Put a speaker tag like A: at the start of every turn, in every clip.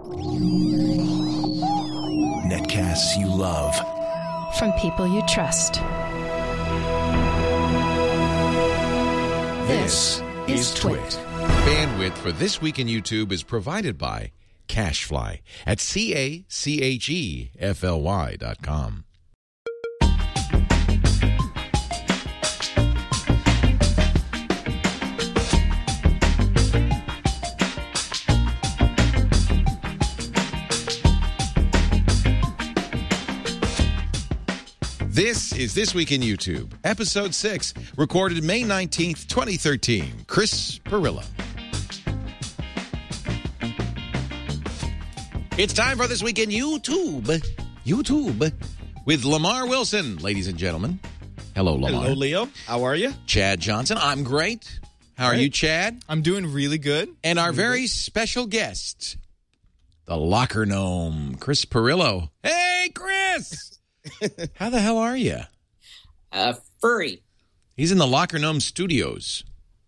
A: Netcasts you love.
B: From people you trust.
A: This is Twit.
C: Bandwidth for This Week in YouTube is provided by CacheFly at CacheFly.com. This is This Week in YouTube, Episode 6, recorded May 19th, 2013. Chris Pirillo. It's time for This Week in YouTube, with Lamar Wilson, ladies and gentlemen. Hello, Lamar.
D: Hello, Leo. How are you?
C: Chad Johnson. I'm great. How are you, Chad?
D: I'm doing really good.
C: And our very special guest, the Locker Gnome, Chris Pirillo. Hey, Chris! How the hell are you?
E: Furry.
C: He's in the Locker Gnome Studios.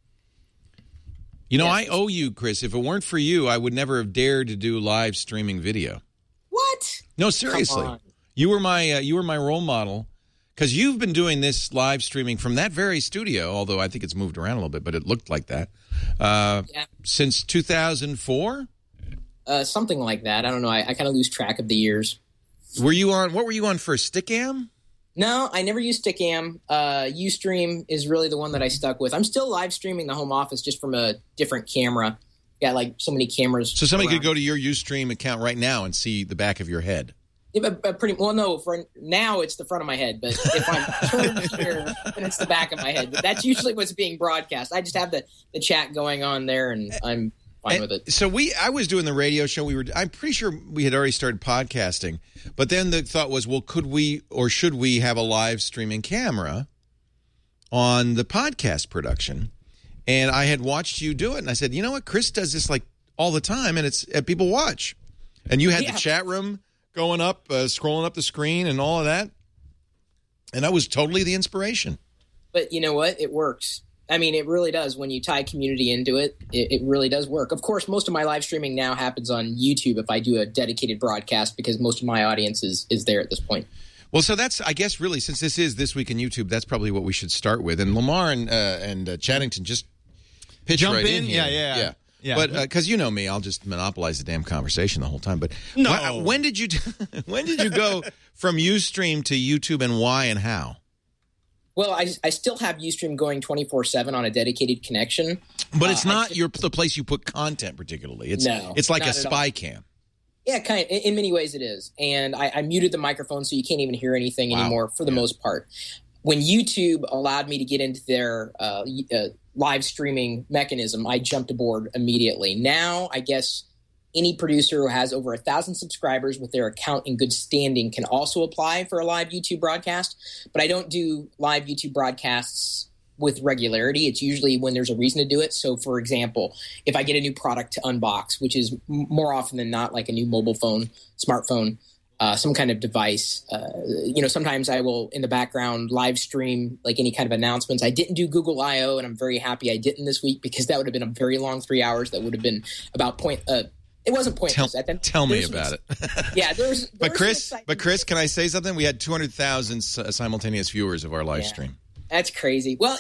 C: You know, I owe you, Chris. If it weren't for you, I would never have dared to do live streaming video.
E: What?
C: No, seriously. You were my role model because you've been doing this live streaming from that very studio, although I think it's moved around a little bit, but it looked like that, since 2004?
E: Something like that. I don't know. I kind of lose track of the years.
C: What were you on first, Stickam?
E: No, I never used Stickam. Ustream is really the one that I stuck with. I'm still live streaming the home office just from a different camera. Got like so many cameras.
C: So somebody
E: around.
C: could go to your Ustream account right now and see the back of your head.
E: Yeah, no, for now it's the front of my head, but if I'm turned here, then it's the back of my head. But that's usually what's being broadcast. I just have the chat going on there, and I'm fine with it.
C: So I was doing the radio show. I'm pretty sure we had already started podcasting, but then the thought was, well, could we or should we have a live streaming camera on the podcast production? And I had watched you do it, and I said, you know what, Chris does this like all the time, and people watch. And you had the chat room going up, scrolling up the screen, and all of that, and that was totally the inspiration.
E: But you know what? It works. I mean, it really does. When you tie community into it, it really does work. Of course, most of my live streaming now happens on YouTube if I do a dedicated broadcast because most of my audience is there at this point.
C: Well, so that's, I guess, really, since this is This Week in YouTube, that's probably what we should start with. And Lamar and Chaddington just pitch
D: Jump
C: right
D: in?
C: Yeah. But because you know me, I'll just monopolize the damn conversation the whole time. But
D: no.
C: when did you go from Ustream to YouTube, and why and how?
E: Well, I still have Ustream going 24/7 on a dedicated connection.
C: But it's not the place you put content particularly. It's like a spy cam.
E: Yeah, kind of. In many ways it is. And I muted the microphone so you can't even hear anything anymore for the most part. When YouTube allowed me to get into their live streaming mechanism, I jumped aboard immediately. Now, I guess any producer who has over 1,000 subscribers with their account in good standing can also apply for a live YouTube broadcast. But I don't do live YouTube broadcasts with regularity. It's usually when there's a reason to do it. So, for example, if I get a new product to unbox, which is more often than not like a new mobile phone, smartphone, some kind of device, sometimes I will, in the background, live stream like any kind of announcements. I didn't do Google I.O., and I'm very happy I didn't this week because that would have been a very long 3 hours. That would have been about it wasn't pointless.
C: Tell me about it.
E: Yeah,
C: But Chris, can I say something? We had 200,000 simultaneous viewers of our live stream.
E: That's crazy. Well,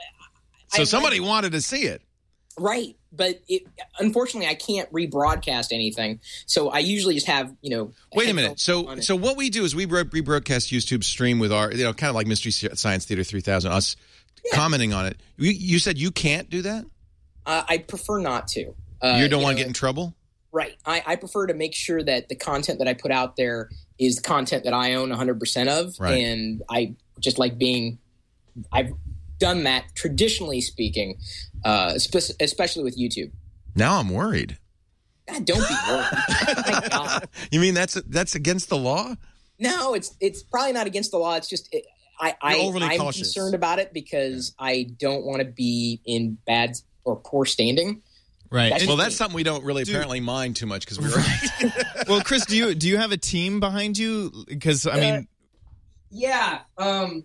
C: so somebody wanted to see it.
E: Right. But unfortunately, I can't rebroadcast anything. So I usually just have,
C: Wait a minute. So what we do is we rebroadcast YouTube stream with our, kind of like Mystery Science Theater 3000, us commenting on it. You said you can't do that?
E: I prefer not to.
C: You don't want to get in trouble?
E: Right. I prefer to make sure that the content that I put out there is the content that I own 100% of.
C: Right.
E: And I just like I've done that, traditionally speaking, especially with YouTube.
C: Now I'm worried.
E: God, don't be worried. Thank God.
C: You mean that's against the law?
E: No, it's probably not against the law. It's just I'm
D: cautious.
E: concerned about it because I don't want to be in bad or poor standing.
D: Right.
C: That's something we don't really apparently mind too much because we're right.
D: Well, Chris, do you have a team behind you? Because
E: yeah. No.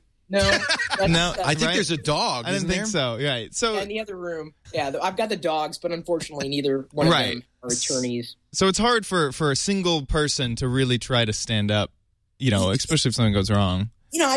D: No,
C: I think there's a dog.
D: I didn't think so. Right. So
E: in the other room, I've got the dogs, but unfortunately, neither one of them our attorneys.
D: So it's hard for a single person to really try to stand up, especially if something goes wrong.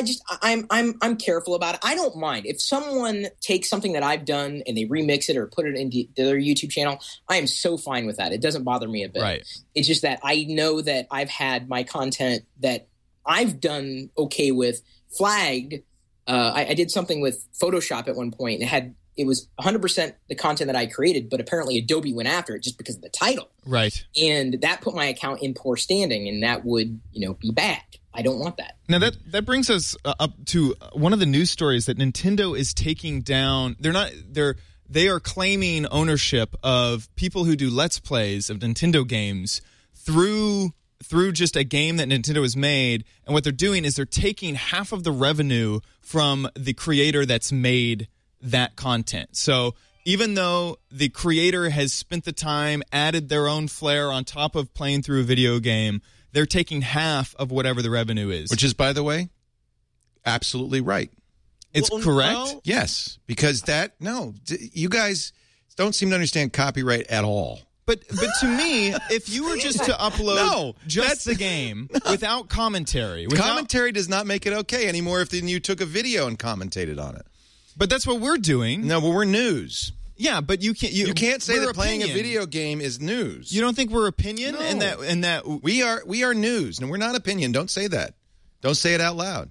E: I'm careful about it. I don't mind if someone takes something that I've done and they remix it or put it into their YouTube channel. I am so fine with that. It doesn't bother me a bit.
D: Right.
E: It's just that I know that I've had my content that I've done okay with flagged. I did something with Photoshop at one point, and it was 100% the content that I created, but apparently Adobe went after it just because of the title.
D: Right.
E: And that put my account in poor standing, and that would, be bad. I don't want that.
D: Now that brings us up to one of the news stories that Nintendo is taking down. They are claiming ownership of people who do Let's Plays of Nintendo games through just a game that Nintendo has made, and what they're doing is they're taking half of the revenue from the creator that's made that content. So even though the creator has spent the time, added their own flair on top of playing through a video game, they're taking half of whatever the revenue is.
C: Which is, by the way, absolutely right.
D: It's correct?
C: Yes, because you guys don't seem to understand copyright at all.
D: But to me, if you were just to upload the game without commentary.
C: Commentary does not make it okay anymore if then you took a video and commentated on it.
D: But that's what we're doing.
C: No, but we're news.
D: Yeah, but you can't
C: say that playing a video game is news.
D: You don't think we're opinion?
C: No.
D: And that
C: we are news. And we're not opinion. Don't say that. Don't say it out loud.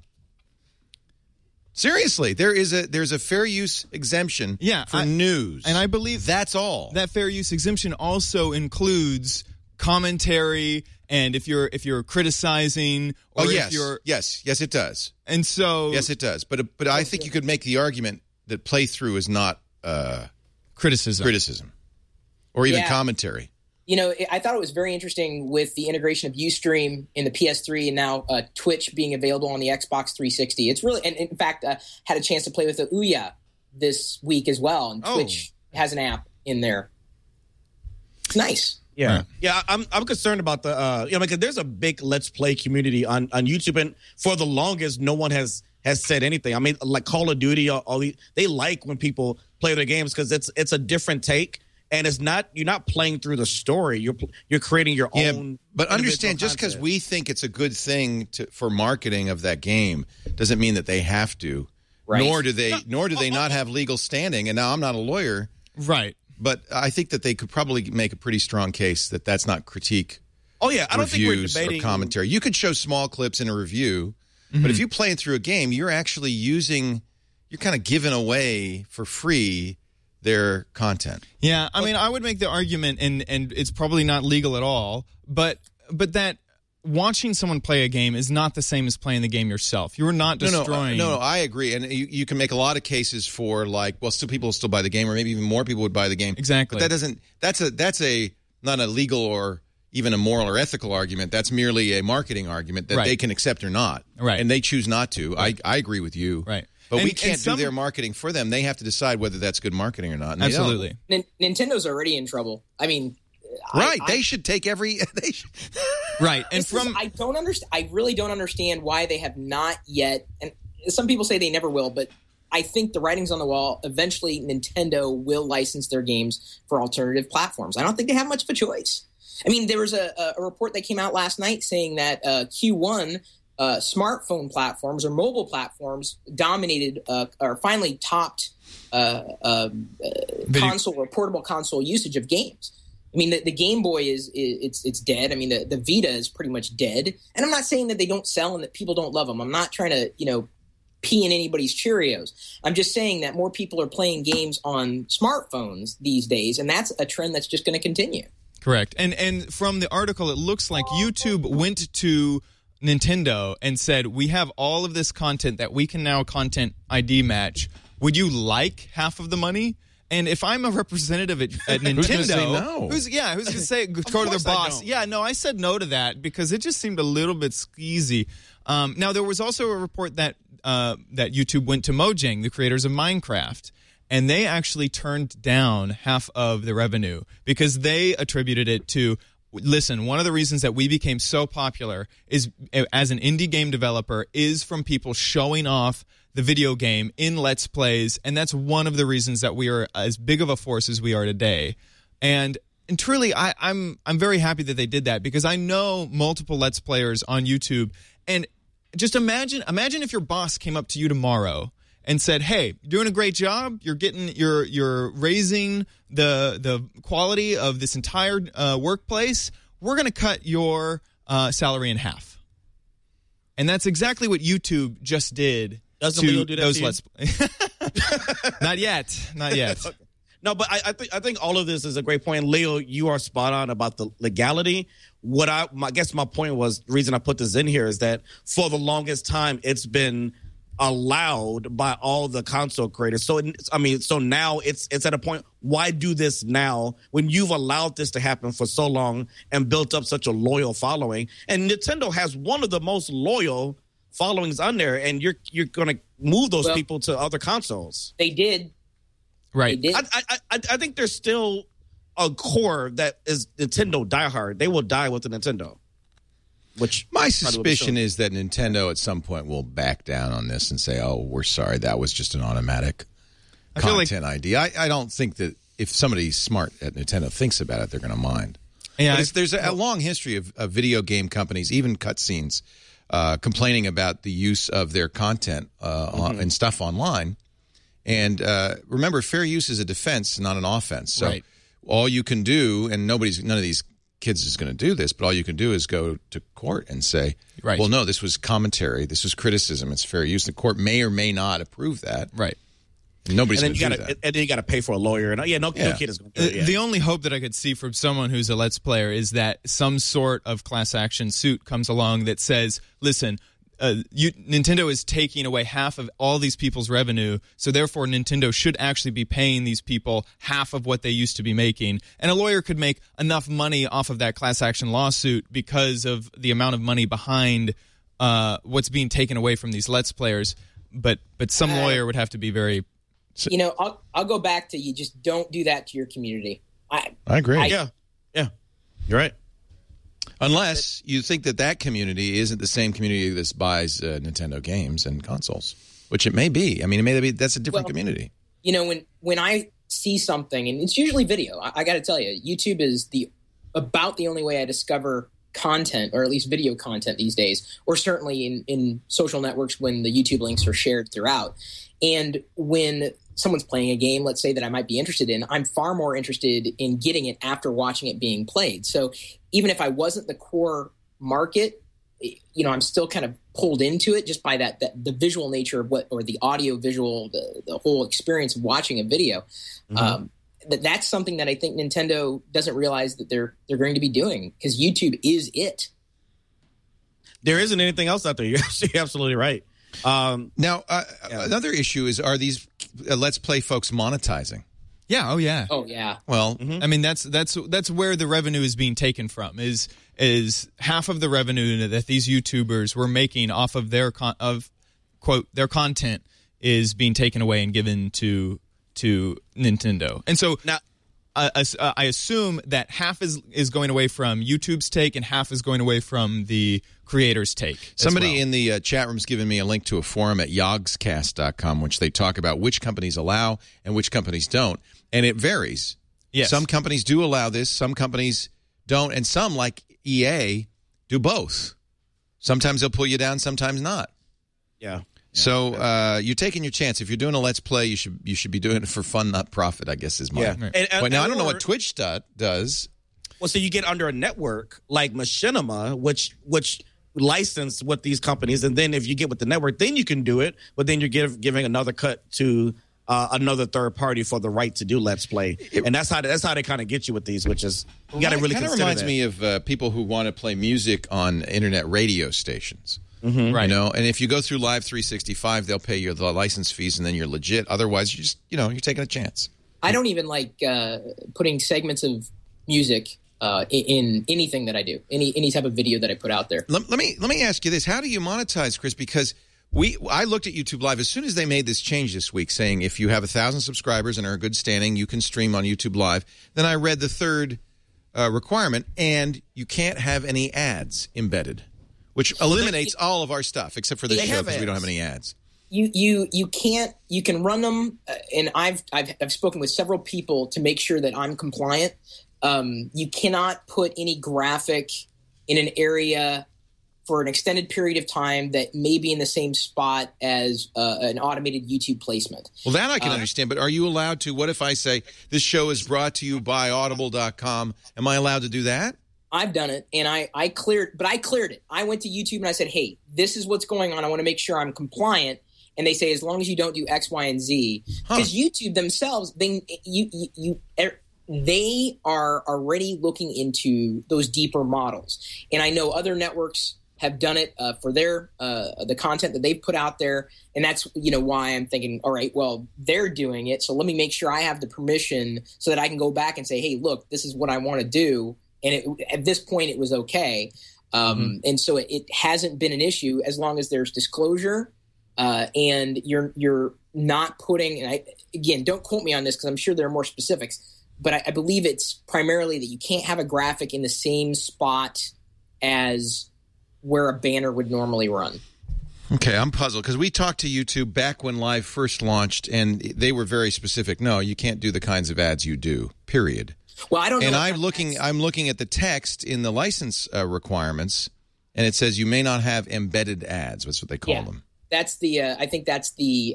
C: Seriously, there's a fair use exemption for news.
D: And I believe
C: that's all.
D: That fair use exemption also includes commentary, and if you're criticizing or if you're
C: yes, it does.
D: And so
C: yes, it does. But I think you could make the argument that playthrough is not criticism or even commentary.
E: I thought it was very interesting with the integration of Ustream in the PS3 and now Twitch being available on the Xbox 360. It's really, and in fact, had a chance to play with the Ouya this week as well, and Twitch has an app in there. It's nice.
F: Yeah, I'm concerned about the because there's a big Let's Play community on YouTube, and for the longest, no one has said anything. I mean, like Call of Duty, they like when people play their games because it's a different take. And you're not playing through the story. You're creating your own.
C: But understand, just because we think it's a good thing for marketing of that game doesn't mean that they have to. Right. Nor do they not have legal standing. And now I'm not a lawyer,
D: right?
C: But I think that they could probably make a pretty strong case that that's not critique.
F: Oh yeah, I don't think we're debating
C: or commentary. You could show small clips in a review, but if you're playing through a game, you're actually you're kind of giving away for free their content.
D: Yeah, I mean, I would make the argument, and it's probably not legal at all, but that watching someone play a game is not the same as playing the game yourself. You're not destroying.
C: No, I agree, and you can make a lot of cases for people will still buy the game, or maybe even more people would buy the game.
D: Exactly.
C: But that's not a legal or even a moral or ethical argument. That's merely a marketing argument that they can accept or not.
D: Right.
C: And they choose not to. Right. I agree with you.
D: Right.
C: But we can't do their marketing for them. They have to decide whether that's good marketing or not. And
D: absolutely.
E: Nintendo's already in trouble. I mean,
C: they should take every.
D: Right, and
E: I don't understand. I really don't understand why they have not yet. And some people say they never will, but I think the writing's on the wall. Eventually, Nintendo will license their games for alternative platforms. I don't think they have much of a choice. I mean, there was a report that came out last night saying that Q1. Smartphone platforms or mobile platforms dominated or finally topped console or portable console usage of games. I mean, the Game Boy it's dead. I mean, the Vita is pretty much dead. And I'm not saying that they don't sell and that people don't love them. I'm not trying to pee in anybody's Cheerios. I'm just saying that more people are playing games on smartphones these days, and that's a trend that's just going to continue.
D: Correct. And from the article, it looks like YouTube went to Nintendo and said, we have all of this content that we can now content ID match. Would you like half of the money? And if I'm a representative at Nintendo,
C: who's going to say no?
D: Who's going to say go to their boss? Yeah, no, I said no to that because it just seemed a little bit skeezy. Now there was also a report that YouTube went to Mojang, the creators of Minecraft, and they actually turned down half of the revenue because they attributed it to. Listen, one of the reasons that we became so popular is as an indie game developer is from people showing off the video game in Let's Plays, and that's one of the reasons that we are as big of a force as we are today. And truly, I'm very happy that they did that, because I know multiple Let's Players on YouTube, and just imagine if your boss came up to you tomorrow and said, "Hey, you're doing a great job. You're raising the quality of this entire workplace. We're going to cut your salary in half." And that's exactly what YouTube just did.
F: Doesn't Leo do that
D: those
F: to you?
D: Let's Play. Not yet. Okay.
F: No, but I think all of this is a great point. Leo, you are spot on about the legality. I guess my point was, the reason I put this in here is that for the longest time it's been allowed by all the console creators. So now it's at a point, why do this now when you've allowed this to happen for so long and built up such a loyal following? And Nintendo has one of the most loyal followings on there, and you're going to move those people to other consoles.
E: They did.
D: Right.
E: They did.
F: I think there's still a core that is Nintendo diehard. They will die with the Nintendo. Which
C: my suspicion is that Nintendo at some point will back down on this and say, "Oh, we're sorry, that was just an automatic content ID." I don't think that if somebody smart at Nintendo thinks about it, they're going to mind. Yeah, there's a long history of video game companies, even cutscenes, complaining about the use of their content and stuff online. And remember, fair use is a defense, not an offense. So all you can do, and none of these kids is going to do this, but all you can do is go to court and say, well, no, this was commentary, this was criticism, it's fair use. The court may or may not approve that.
D: Right.
C: Nobody's going to do that.
F: And then you got to pay for a lawyer. And no kid is going to do it. Yeah.
D: The only hope that I could see from someone who's a Let's Player is that some sort of class action suit comes along that says, listen, Nintendo is taking away half of all these people's revenue, so therefore Nintendo should actually be paying these people half of what they used to be making. And a lawyer could make enough money off of that class action lawsuit because of the amount of money behind what's being taken away from these Let's Players. But some lawyer would have to be very...
E: I'll go back to, you just don't do that to your community.
C: I agree.
F: Yeah. You're right.
C: Unless you think that community isn't the same community that buys Nintendo games and consoles, which it may be. I mean, it may be that's a different community.
E: When I see something, and it's usually video, I got to tell you, YouTube is about the only way I discover content, or at least video content these days, or certainly in social networks when the YouTube links are shared throughout. And when someone's playing a game, let's say, that I might be interested in, I'm far more interested in getting it after watching it being played. So even if I wasn't the core market, I'm still kind of pulled into it just by the visual nature of or the audio visual, the whole experience of watching a video. Mm-hmm. That's something that I think Nintendo doesn't realize that they're going to be doing, because YouTube is it.
F: There isn't anything else out there. You're absolutely right.
C: Another issue is, are these Let's Play folks monetizing?
D: Yeah. Oh, yeah.
E: Oh, yeah.
C: Well,
D: I mean, that's where the revenue is being taken from. Is half of the revenue that these YouTubers were making off of their quote their content is being taken away and given to Nintendo. And so now, I assume that half is going away from YouTube's take and half is going away from the creator's take.
C: Somebody in the chat room's given me a link to a forum at yogscast.com, which they talk about which companies allow and which companies don't. And it varies.
D: Yes.
C: Some companies do allow this, some companies don't, and some, like EA, do both. Sometimes they'll pull you down, sometimes not.
F: Yeah.
C: So you're taking your chance. If you're doing a Let's Play, you should be doing it for fun, not profit, I guess is mine.
F: Yeah.
C: Now, I don't know what Twitch does.
F: Well, so you get under a network like Machinima, which licensed with these companies, and then if you get with the network, then you can do it, but then you're giving another cut to another third party for the right to do Let's Play. And that's how they kind of get you with these, which is, you got to really consider that.
C: It kind of reminds me of people who want to play music on internet radio stations.
D: Mm-hmm. Right.
C: And if you go through Live 365, they'll pay you the license fees, and then you're legit. Otherwise, you just, you're taking a chance.
E: I don't even like putting segments of music in anything that I do, any type of video that I put out there.
C: Let me ask you this: how do you monetize, Chris? Because I looked at YouTube Live as soon as they made this change this week, saying if you have 1,000 subscribers and are in good standing, you can stream on YouTube Live. Then I read the third requirement, and you can't have any ads embedded, which eliminates all of our stuff except for this show because we don't have any ads.
E: You can't. You can run them, and I've spoken with several people to make sure that I'm compliant. You cannot put any graphic in an area for an extended period of time that may be in the same spot as an automated YouTube placement.
C: Well, that I can understand, but are you allowed to, what if I say, this show is brought to you by Audible.com? Am I allowed to do that?
E: I've done it, and I cleared it. I went to YouTube and I said, hey, this is what's going on. I want to make sure I'm compliant. And they say, as long as you don't do X, Y, and Z. Because YouTube themselves, they are already looking into those deeper models. And I know other networks have done it for their the content that they've put out there, and that's why I'm thinking, all right, well, they're doing it, so let me make sure I have the permission so that I can go back and say, hey, look, this is what I want to do, and at this point, it was okay, and so it hasn't been an issue as long as there's disclosure, and you're not putting. And again, don't quote me on this because I'm sure there are more specifics, but I believe it's primarily that you can't have a graphic in the same spot as where a banner would normally run.
C: Okay, I'm puzzled because we talked to YouTube back when Live first launched, and they were very specific. No, you can't do the kinds of ads you do, period.
E: Well, I don't know.
C: And I'm looking at the text in the license requirements, and it says you may not have embedded ads. That's what they call them.
E: That's the I think that's the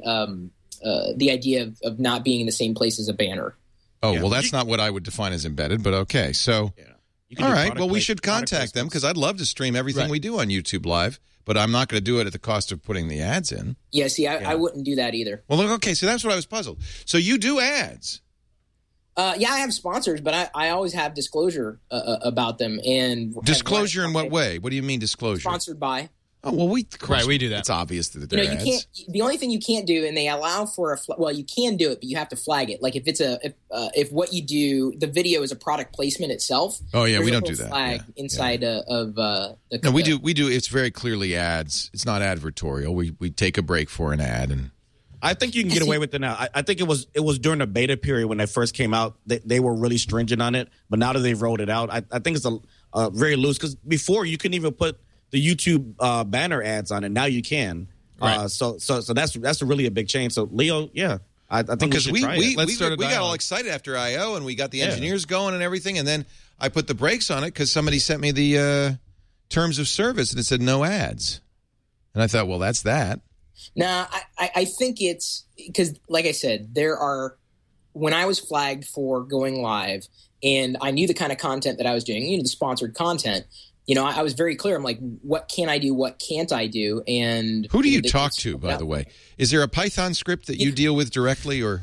E: idea of not being in the same place as a banner.
C: Oh, well, that's not what I would define as embedded, but okay. So, all right, well, we should contact them because I'd love to stream everything we do on YouTube Live, but I'm not going to do it at the cost of putting the ads in.
E: Yeah, see, I wouldn't do that either.
C: Well, okay, so that's what I was puzzled. So you do ads.
E: Yeah, I have sponsors, but I always have disclosure about them. And
C: disclosure in what way? What do you mean disclosure?
E: Sponsored by.
C: Oh, well, we
D: do that.
C: It's obvious that they're ads.
E: You can't. The only thing you can't do, and they allow for you can do it, but you have to flag it. Like if it's if what you do, the video is a product placement itself.
C: Oh yeah, we don't do that.
E: Flag inside of the.
C: No, we do. We do. It's very clearly ads. It's not advertorial. We take a break for an ad, and
F: I think you can get away with it now. I think it was during the beta period when they first came out. They were really stringent on it, but now that they've rolled it out, I think it's a very loose because before you couldn't even put the YouTube banner ads on it. Now you can. Right. So that's really a big change. So Leo, yeah, I think because we
C: got all excited after I/O and we got the engineers going and everything, and then I put the brakes on it because somebody sent me the terms of service and it said no ads, and I thought, well, that's that.
E: No, I think it's because, like I said, there are when I was flagged for going live and I knew the kind of content that I was doing, the sponsored content. I was very clear. I'm like, what can I do? What can't I do? And
C: who do you talk to, by the way? Is there a Python script that you deal with directly, or?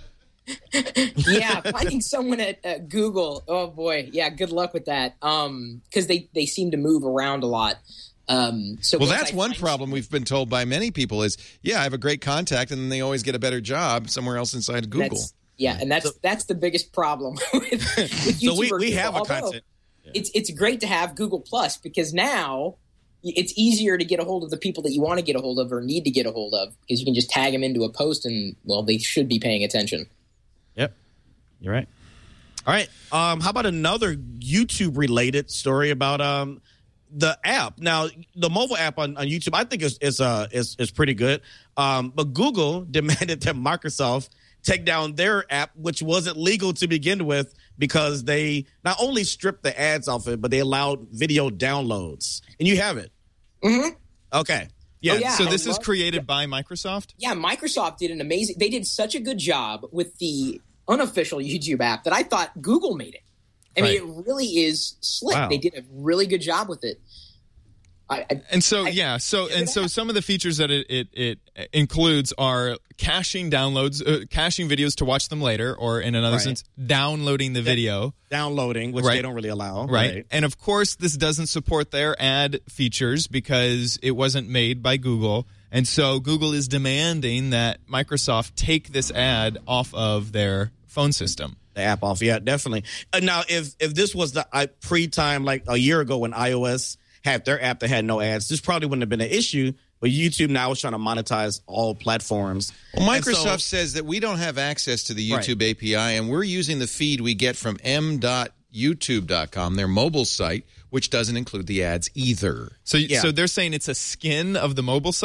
E: Yeah, finding someone at Google. Oh boy, yeah. Good luck with that. Because they seem to move around a lot. So
C: that's one problem we've been told by many people is, I have a great contact, and then they always get a better job somewhere else inside Google.
E: And that's the biggest problem with YouTube.
F: So we have a content.
E: It's great to have Google Plus because now it's easier to get a hold of the people that you want to get a hold of or need to get a hold of because you can just tag them into a post and, well, they should be paying attention.
F: Yep. You're right. All right. How about another YouTube-related story about the app? Now, the mobile app on YouTube, I think is pretty good. But Google demanded that Microsoft take down their app, which wasn't legal to begin with, because they not only stripped the ads off it, but they allowed video downloads. And you have it.
E: Mm-hmm.
F: Okay.
E: Yeah. Oh, yeah.
D: So this is created by Microsoft?
E: Yeah, Microsoft did they did such a good job with the unofficial YouTube app that I thought Google made it. I mean, it really is slick. Wow. They did a really good job with it.
D: So some of the features that it includes are caching downloads, caching videos to watch them later, or in another sense, downloading the video.
F: Downloading, which they don't really allow.
D: Right. And of course, this doesn't support their ad features because it wasn't made by Google. And so Google is demanding that Microsoft take this ad off of their phone system.
F: The app off, yeah, definitely. Now, if this was the pre-time, like a year ago when iOS had their app that had no ads, this probably wouldn't have been an issue. But YouTube now is trying to monetize all platforms.
C: Well, Microsoft says that we don't have access to the YouTube API, and we're using the feed we get from m.youtube.com, their mobile site, which doesn't include the ads either.
D: So they're saying it's a skin of the mobile site?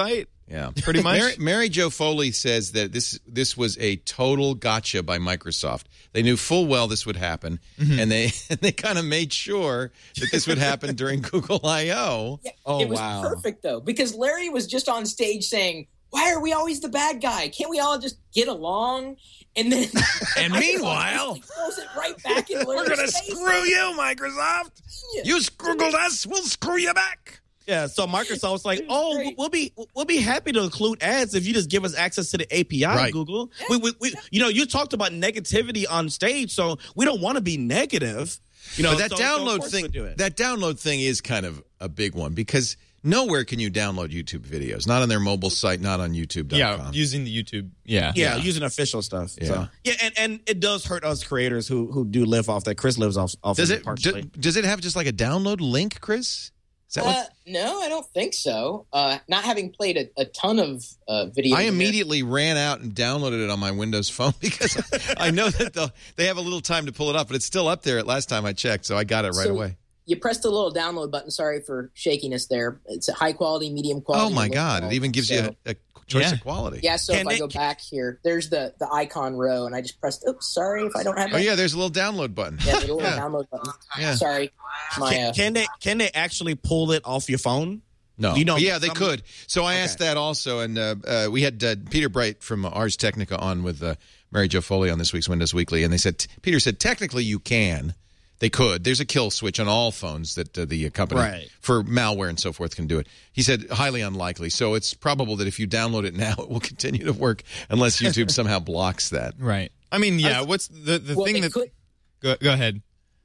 C: Yeah,
D: Pretty much.
C: Mary Jo Foley says that this was a total gotcha by Microsoft. They knew full well this would happen, and they kind of made sure that this would happen during Google I/O.
E: Yeah,
F: Oh,
E: it was
F: wow.
E: perfect, though, because Larry was just on stage saying, why are we always the bad guy? Can't we all just get along? And then,
C: And meanwhile,
E: throws it right back in Larry's
C: we're going to
E: face.
C: screw you, Microsoft. You scroogled us, we'll screw you back.
F: Yeah, so Microsoft was like, "Oh,
E: great.
F: we'll be happy to include ads if you just give us access to the API,
C: Right.
F: Google." We you talked about negativity on stage, so we don't want to be negative.
C: But that
F: so of
C: download
F: course
C: thing,
F: we'll do it.
C: that download thing is kind of a big one because nowhere can you download YouTube videos. Not on their mobile site, not on YouTube.com.
D: Yeah, using the YouTube. Yeah.
F: using official stuff.
C: Yeah.
F: So, and it does hurt us creators who do live off that. Chris lives off
C: Does
F: of
C: it?
F: partially.
C: Does it have just like a download link, Chris? Is that what?
E: No, I don't think so. Not having played a ton of video.
C: I immediately ran out and downloaded it on my Windows phone because I know that they have a little time to pull it up, but it's still up there at last time I checked, so I got it right away.
E: You pressed the little download button. Sorry for shakiness there. It's a high quality, medium quality.
C: Oh my
E: low
C: God! It
E: quality.
C: even gives you a choice of quality.
E: Yeah, so
F: Can
E: if I
F: they-
E: go back here, there's the icon row, and I just pressed, oops, sorry if I don't have
C: Oh
E: that.
C: yeah, there's a little download button.
E: Yeah, the little
C: Yeah.
E: download button.
C: Yeah.
E: Sorry. My,
F: Can they actually pull it off your phone?
C: No.
F: You know,
C: yeah, they
F: some-
C: could. So I asked that also, and we had Peter Bright from Ars Technica on with Mary Jo Foley on this week's Windows Weekly, and they said Peter said technically you can. They could. There's a kill switch on all phones that the company
F: Right.
C: for malware and so forth can do it. He said highly unlikely. So it's probable that if you download it now, it will continue to work unless YouTube somehow blocks that.
D: Right. I mean, yeah. What's the
E: well,
D: thing
E: they
D: that?
E: could,
D: Go ahead.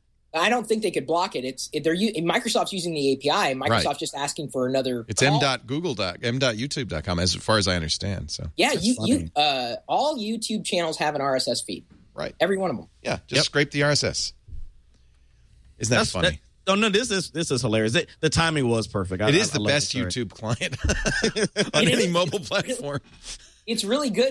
E: I don't think they could block it. Microsoft's using the API. Microsoft's
C: Right.
E: just asking for another.
C: It's
E: call.
C: m.youtube.com as far as I understand. So
E: Yeah,
F: funny.
E: all YouTube channels have an RSS feed.
C: right.
E: Every one of them.
C: Yeah, just scrape the RSS. Isn't that funny?
F: No, this is hilarious. The timing was perfect.
C: It is the
F: love
C: best
F: this story.
C: YouTube client on
E: It
C: any
E: is.
C: mobile platform.
E: It's really good.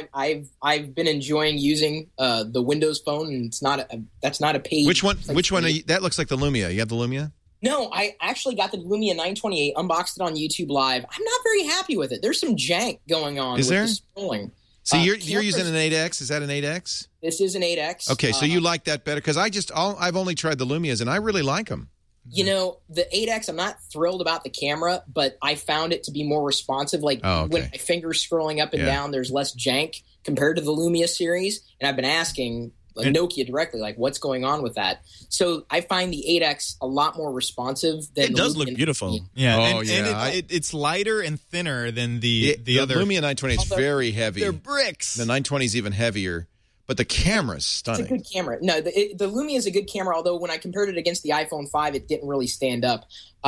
E: I've been enjoying using the Windows Phone, and that's not a paid.
C: Which one?
E: it's like
C: Which one? Are
E: free.
C: you, that looks like the Lumia. You have the Lumia?
E: No, I actually got the Lumia 928, unboxed it on YouTube Live. I'm not very happy with it. There's some jank going on
C: Is
E: with
C: there?
E: the scrolling.
C: See, you're
E: cameras-
C: using an 8X. Is that an 8X?
E: This is an 8X.
C: Okay, so you like that better? Because I've only tried the Lumias, and I really like them.
E: You know, the 8X, I'm not thrilled about the camera, but I found it to be more responsive. Like when my finger's scrolling up and down, there's less jank compared to the Lumia series. And I've been asking Nokia directly, like, what's going on with that? So I find the 8X a lot more responsive than
F: It
E: the
F: does
E: Lumia
F: look beautiful.
E: 928.
D: Yeah.
C: Oh,
D: and
C: yeah.
D: it's lighter and thinner than the other.
C: Lumia 920 is very heavy.
D: They're bricks.
C: The 920 is even heavier, but the camera's
E: It's a
C: stunning.
E: good camera. No, the Lumia is a good camera, although when I compared it against the iPhone 5, it didn't really stand up.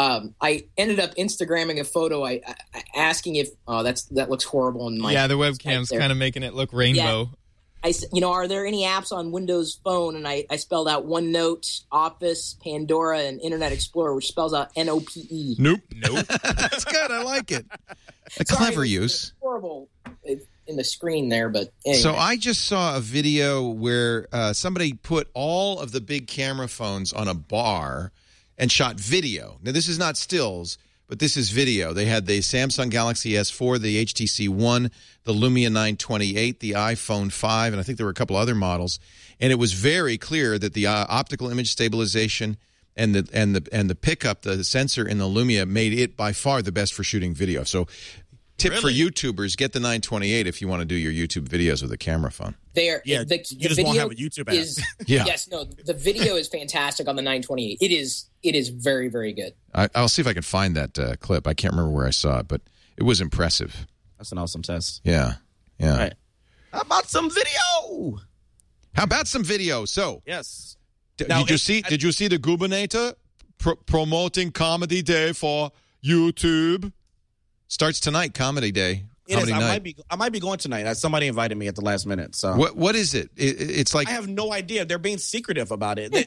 E: I ended up Instagramming a photo I asking if that looks horrible in my
D: the webcam's kind of making it look rainbow.
E: I said, are there any apps on Windows Phone? And I spelled out OneNote, Office, Pandora, and Internet Explorer, which spells out NOPE.
C: Nope. That's good. I like it. A clever use.
E: Horrible in the screen there, but anyway.
C: So I just saw a video where somebody put all of the big camera phones on a bar and shot video. Now, this is not stills, but this is video. They had the Samsung Galaxy S4, the HTC One, the Lumia 928, the iPhone 5, and I think there were a couple other models. And it was very clear that the optical image stabilization and the pickup, the sensor in the Lumia, made it by far the best for shooting video. So, tip for YouTubers: get the 928 if you want to do your YouTube videos with a camera phone.
E: There,
F: Yeah,
E: the
F: you just
E: video
F: won't have a YouTube app.
E: is,
C: Yeah.
E: Yes, no, the video is fantastic on the 928. It is very, very good.
C: I'll see if I can find that clip. I can't remember where I saw it, but it was impressive.
F: That's an awesome test.
C: Yeah.
F: All right. How about some video?
C: How about some video? So,
F: Yes.
C: did
F: Now,
C: you see the Gubernator promoting Comedy Day for YouTube? Starts tonight, Comedy Day.
F: It is.
C: Comedy night.
F: I might be going tonight. Somebody invited me at the last minute. So
C: What is it? It's like
F: I have no idea. They're being secretive about it.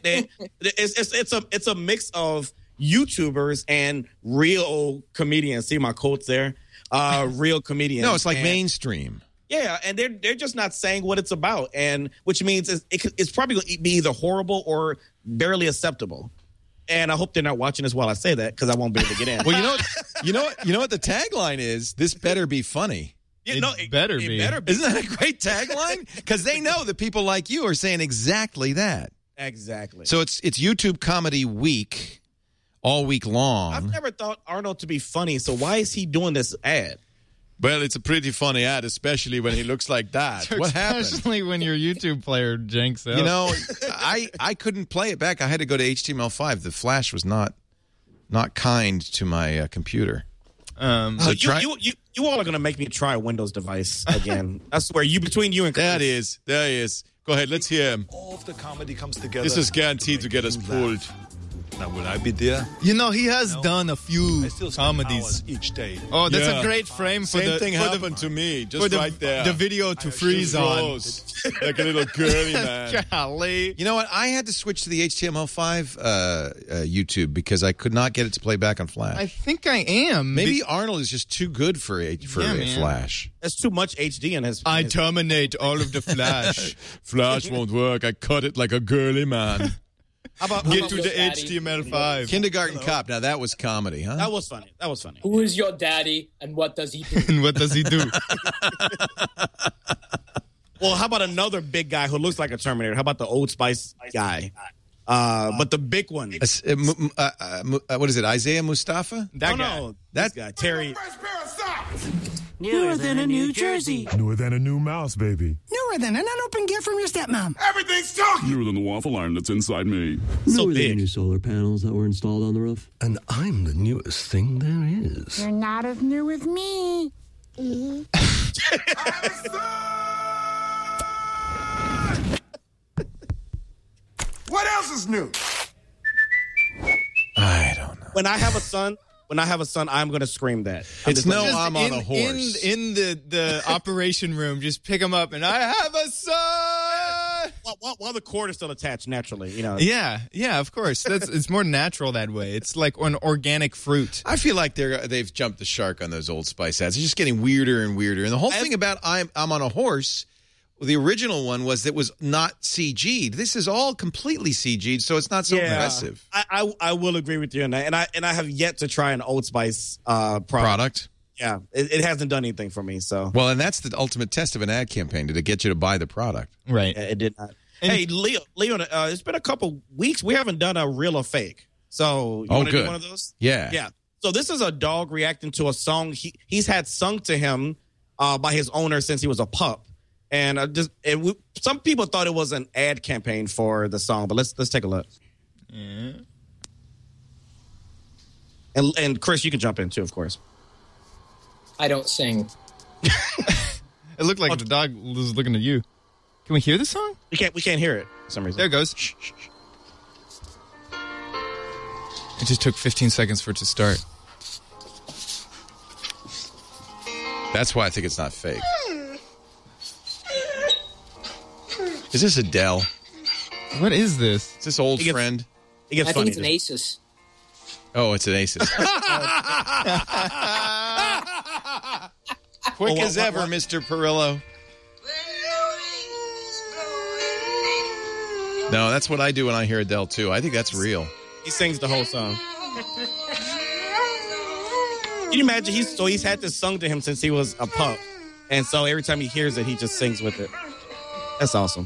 F: It's a mix of YouTubers and real comedians. See my quotes there. Real comedians.
C: no, it's like
F: And-
C: mainstream.
F: Yeah, and they're just not saying what it's about, and which means it's probably going to be either horrible or barely acceptable. And I hope they're not watching this while I say that because I won't be able to get in.
C: Well, you know what the tagline is? This better be funny.
D: It better be.
C: Isn't that a great tagline? Because they know that people like you are saying exactly that.
F: Exactly.
C: So it's YouTube Comedy Week, all week long.
F: I've never thought Arnold to be funny, so why is he doing this ad?
C: Well, it's a pretty funny ad, especially when he looks like that. What happened?
D: Especially when your YouTube player janks out.
C: You know, I couldn't play it back. I had to go to HTML5. The Flash was not kind to my computer.
F: You all are going to make me try a Windows device again. I swear, between you and Chris.
C: There he is. Go ahead, let's hear him.
A: All of the comedy comes together.
C: This is guaranteed to get us pulled.
A: Now, will I be there?
D: You know, he has done a few
A: I still spend
D: comedies
A: hours each day.
D: Oh, that's
C: Yeah.
D: a great frame for
C: Same
D: the
C: thing
D: for
C: happened to me, just
D: for the,
C: right there.
D: the video to freeze on.
C: Like a little girly man.
D: Golly.
C: You know what? I had to switch to the HTML5 YouTube because I could not get it to play back on Flash.
D: I think I am.
C: Maybe Arnold is just too good for
D: man.
C: Flash.
F: There's too much HD in his.
D: I terminate all of the Flash.
C: Flash won't work. I cut it like a girly man.
F: How about
D: Get to
E: your
D: the
E: daddy?
D: HTML5.
C: Kindergarten Cop. Now that was comedy, huh?
F: That was funny.
E: Who is your daddy and what does he do?
D: And what does he do?
F: Well, how about another big guy who looks like a Terminator? How about the Old Spice guy? But the big one.
C: What is it? Isaiah Mustafa?
D: That guy.
F: No, that guy, Terry.
G: Newer than a New Jersey.
H: Newer than a new mouse, baby.
G: Newer than an unopened gift from your stepmom.
H: Everything's talking.
I: Newer than the waffle iron that's inside me.
F: So
J: Newer than the
F: big.
J: new solar panels that were installed on the roof.
A: And I'm the newest thing there is.
G: You're not as new as me.
H: What else is new?
C: I don't know.
F: When I have a son, I'm going to scream that.
C: It's no,
D: Just
C: I'm on a horse.
D: In the operation room, just pick him up and I have a son.
F: While the cord is still attached naturally, you know.
D: Yeah, of course. It's more natural that way. It's like an organic fruit.
C: I feel like they've jumped the shark on those Old Spice ads. It's just getting weirder and weirder. And the whole thing about I'm on a horse, the original one was not CG'd. This is all completely CG'd, so it's not so impressive.
F: I will agree with you on that, and I have yet to try an Old Spice product. Yeah, it hasn't done anything for me. So
C: Well, and that's the ultimate test of an ad campaign. Did it get you to buy the product?
D: Right.
F: it did not. Hey, Leon, it's been a couple weeks. We haven't done a real or fake. So you want to do one of those?
C: Yeah.
F: Yeah. So this is a dog reacting to a song he's had sung to him by his owner since he was a pup. And some people thought it was an ad campaign for the song, but let's take a look.
D: Yeah.
F: And Chris, you can jump in too, of course.
E: I don't sing.
D: It looked like the dog was looking at you. Can we hear the song?
F: We can't hear it for some reason.
D: There it goes. It just took 15 seconds for it to start.
C: That's why I think it's not fake. Is this Adele?
D: What is this?
C: Is this old friend?
F: It gets
E: I
F: funny.
E: think it's an Asus.
C: Oh, it's an Asus. Quick as ever, Mr. Perillo. No, that's what I do when I hear Adele, too. I think that's real.
F: He sings the whole song. Can you imagine? He's had this sung to him since he was a pup. And so every time he hears it, he just sings with it. That's awesome.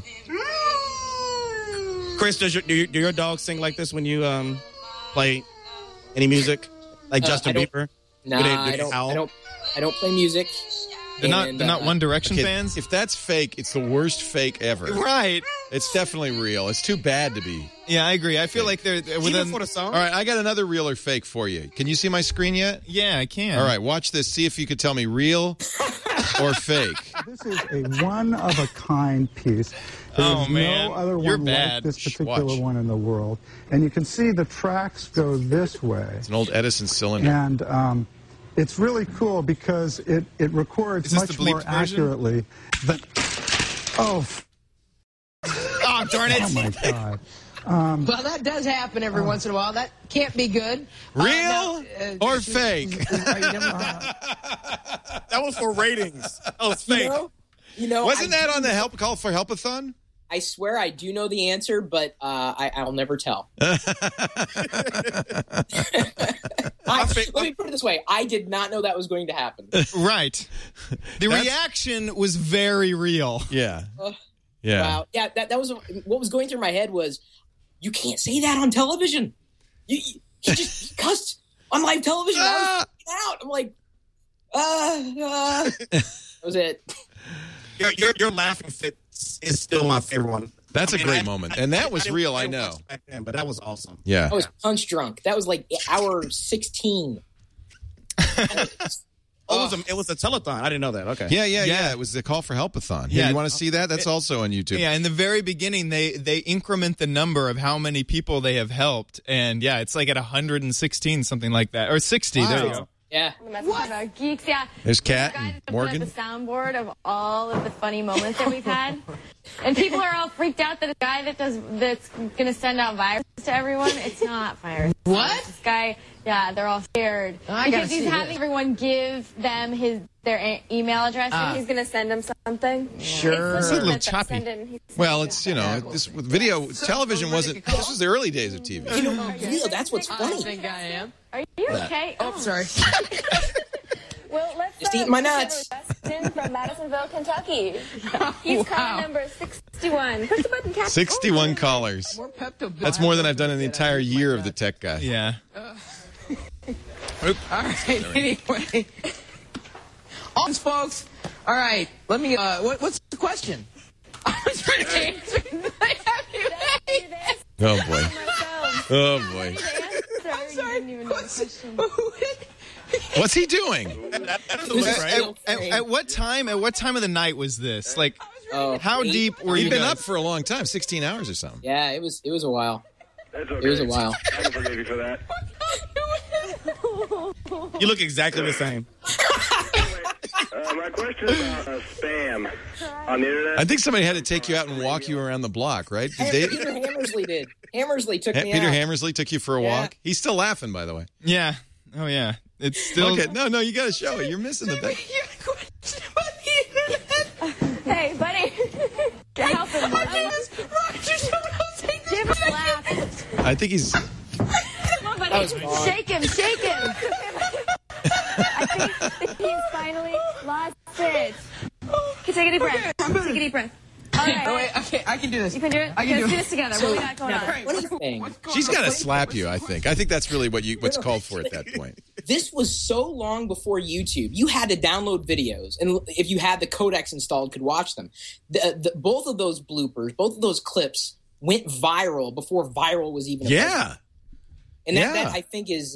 F: Chris, do your dog sing like this when you play any music? Like Justin Bieber?
E: Nah, I don't play music.
D: They're not One Direction fans?
C: If that's fake, it's the worst fake ever.
D: Right.
C: It's definitely real. It's too bad to be.
D: Yeah, I agree. I feel like they're
F: Even for the song?
C: All right, I got another real or fake for you. Can you see my screen yet?
D: Yeah, I can.
C: All right, watch this. See if you could tell me real or fake.
K: This is a one-of-a-kind piece. There's no other
D: You're
K: one
D: bad.
K: like this particular
C: Watch.
K: one in the world. And you can see the tracks go this way.
C: It's an old Edison cylinder.
K: And it's really cool because it records
D: Is this
K: much
D: the
K: more
D: bleeped version?
K: accurately than... Oh,
D: darn it.
K: oh my God.
L: Well, that does happen every once in a while. That can't be good.
C: Real or fake?
F: That was for ratings. That was fake.
E: You know,
C: Wasn't that on the Call for Help-a-thon?
E: I swear I do know the answer, but I'll never tell. Let me put it this way. I did not know that was going to happen.
D: Right. The reaction was very real.
C: Yeah.
E: Yeah. Wow. Yeah, that was what was going through my head was, you can't say that on television. He cussed on live television. I was freaking out. I'm like, that was it.
F: Your laughing fit is still my favorite one.
C: That's a great moment. And that was real, I know.
F: Back then, but that was awesome.
C: Yeah.
E: I was punch drunk. That was like hour 16.
F: It was a telethon. I didn't know that. Okay.
C: Yeah. It was the call for help-a-thon. Yeah, you want to see that? That's also on YouTube.
D: Yeah, in the very beginning, they increment the number of how many people they have helped. And, yeah, it's like at 116, something like that. Or 60. Wow. There you go.
E: Yeah.
M: What? Geeks, yeah.
C: There's Kat and Morgan.
M: The soundboard of all of the funny moments that we've had. And people are all freaked out that a guy that's going to send out viruses to everyone. It's not virus.
L: What?
M: This guy, yeah, they're all scared. Because he's having everyone give them their email address and he's going to send them something.
L: Sure.
D: It's a little choppy.
C: Well, it's, this video, television wasn't, this was the early days of TV.
E: That's what's funny.
L: I think I am.
M: Are you okay?
L: Oh, sorry.
M: Well, let's
E: just eat my nuts.
M: Justin from Madisonville, Kentucky. He's caller number 61. Push the button, Kat.
C: 61 callers. That's more than I've done in the entire year of the Tech Guy.
D: Yeah.
L: All right. Anyway, folks. All right. Let me. What's the question? I was trying to answer.
C: Oh boy. Oh boy.
M: I'm sorry. You didn't even know the question.
C: What's he doing?
D: At what time? At what time of the night was this? Like, how deep were you?
C: You've been
D: guys?
C: up for a long time, 16 hours or something.
E: Yeah, it was a while.
N: That's okay.
E: It was a while.
N: I can forgive you for that.
F: You look exactly the same.
N: My question is about spam on the internet.
C: I think somebody had to take you out and walk you around the block, right?
E: Peter Hammersley did. Hammersley took me out.
C: Peter Hammersley took you for a walk? He's still laughing, by the way.
D: Yeah. Oh, yeah. It's still...
C: Okay, no, you got to show it. You're missing the bit.
M: Hey, buddy. You're helping me. Give a laugh.
C: I think he's...
M: Come on, buddy. Shake him. I think he's finally lost it. Okay, take a deep breath. Take a deep breath. All right.
L: Wait, okay, I can do this.
M: You can do it?
L: I can
M: Let's do this together. What do we got going on?
E: What do you think?
C: She's got to slap you, I think. I think that's really what's called for at that point.
E: This was so long before YouTube. You had to download videos, and if you had the codecs installed, could watch them. Both of those bloopers, both of those clips went viral before viral was even a thing. And that I think is,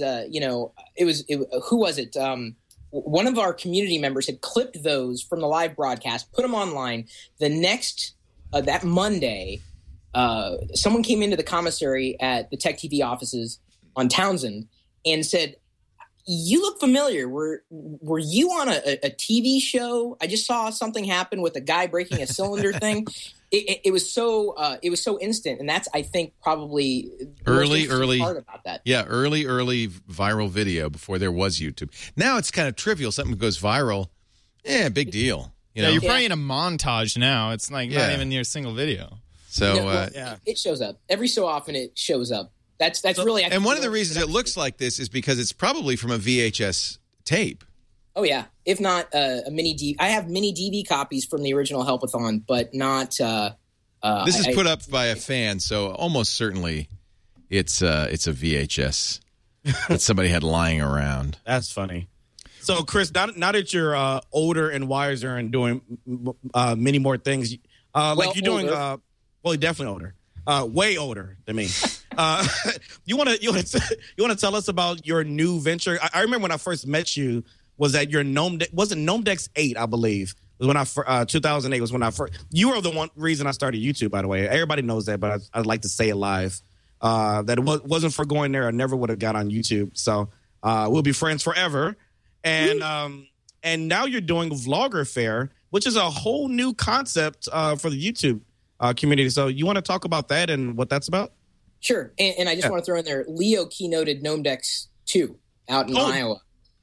E: who was it? One of our community members had clipped those from the live broadcast, put them online. The next, that Monday, someone came into the commissary at the Tech TV offices on Townsend and said, "You look familiar. Were you on a TV show? I just saw something happen with a guy breaking a cylinder thing." It was so instant, and that's, I think, probably the
C: early
E: part about that.
C: Yeah, early viral video before there was YouTube. Now it's kind of trivial. Something goes viral, big deal. You know?
D: You're probably in a montage now. It's like not even near a single video.
C: So
E: it shows up every so often. It shows up. That's really.
C: And one of the reasons it looks like this is because it's probably from a VHS tape.
E: Oh yeah, if not a mini DV. I have mini DV copies from the original Helpathon, but not.
C: This is put up by a fan, so almost certainly it's a VHS that somebody had lying around.
F: That's funny. So, Chris, now that you're older and wiser and doing many more things, like you're doing, definitely older, way older than me. You want to tell us about your new venture? I remember when I first met you. Was that your Gnomedex 8, I believe, was when 2008 was when I first. You were the one reason I started YouTube, by the way. Everybody knows that, but I'd like to say it live. That it wasn't for going there, I never would have got on YouTube. So we'll be friends forever. And now you're doing Vlogger Fair, which is a whole new concept for the YouTube community. So you want to talk about that and what that's about? Sure.
E: And I just want to throw in there, Leo keynoted Gnomedex 2 out in Iowa.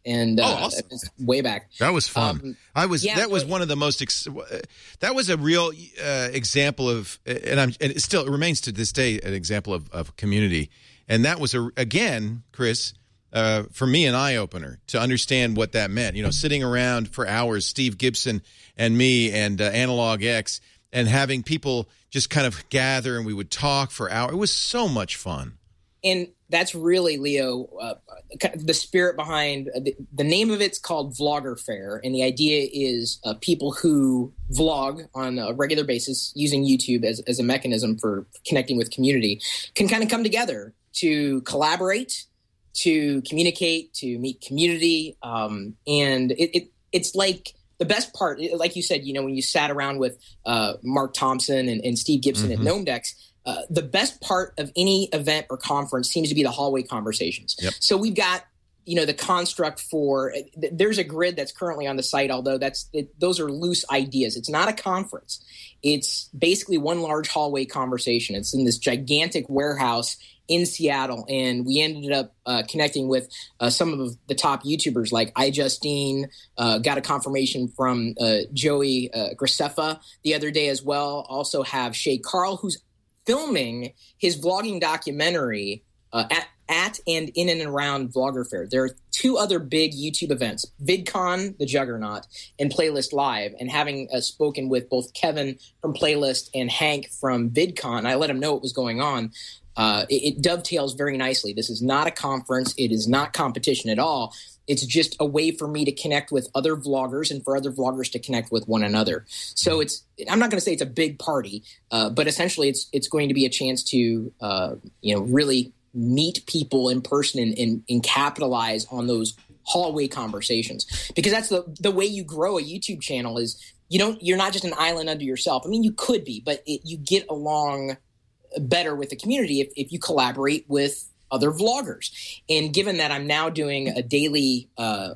E: and
C: awesome.
E: it's way back.
C: That was fun. That was one of the most. That was a real example of, and it still remains to this day an example of community. And that was again, Chris, for me, an eye opener to understand what that meant. You know, sitting around for hours, Steve Gibson and me and Analog X, and having people just kind of gather and we would talk for hours. It was so much fun.
E: And that's really, Leo, the spirit behind the name of it's called Vlogger Fair. And the idea is people who vlog on a regular basis using YouTube as a mechanism for connecting with community can kind of come together to collaborate, to communicate, to meet community. And it's like the best part, like you said, you know, when you sat around with Mark Thompson and Steve Gibson at GnomeDex, the best part of any event or conference seems to be the hallway conversations. Yep. So we've got, you know, the construct for there's a grid that's currently on the site, although those are loose ideas. It's not a conference. It's basically one large hallway conversation. It's in this gigantic warehouse in Seattle, and we ended up connecting with some of the top YouTubers like iJustine, got a confirmation from Joey Graceffa the other day as well. Also have Shay Carl, who's filming his vlogging documentary at and in and around Vlogger Fair. There are two other big YouTube events, VidCon, the Juggernaut, and Playlist Live. And having spoken with both Kevin from Playlist and Hank from VidCon, I let him know what was going on. It dovetails very nicely. This is not a conference. It is not competition at all. It's just a way for me to connect with other vloggers and for other vloggers to connect with one another. So I'm not going to say it's a big party, but essentially it's going to be a chance to, really meet people in person and capitalize on those hallway conversations, because that's the way you grow a YouTube channel is you're not just an island unto yourself. I mean, you could be, but you get along better with the community if you collaborate with other vloggers. And given that I'm now doing a daily, a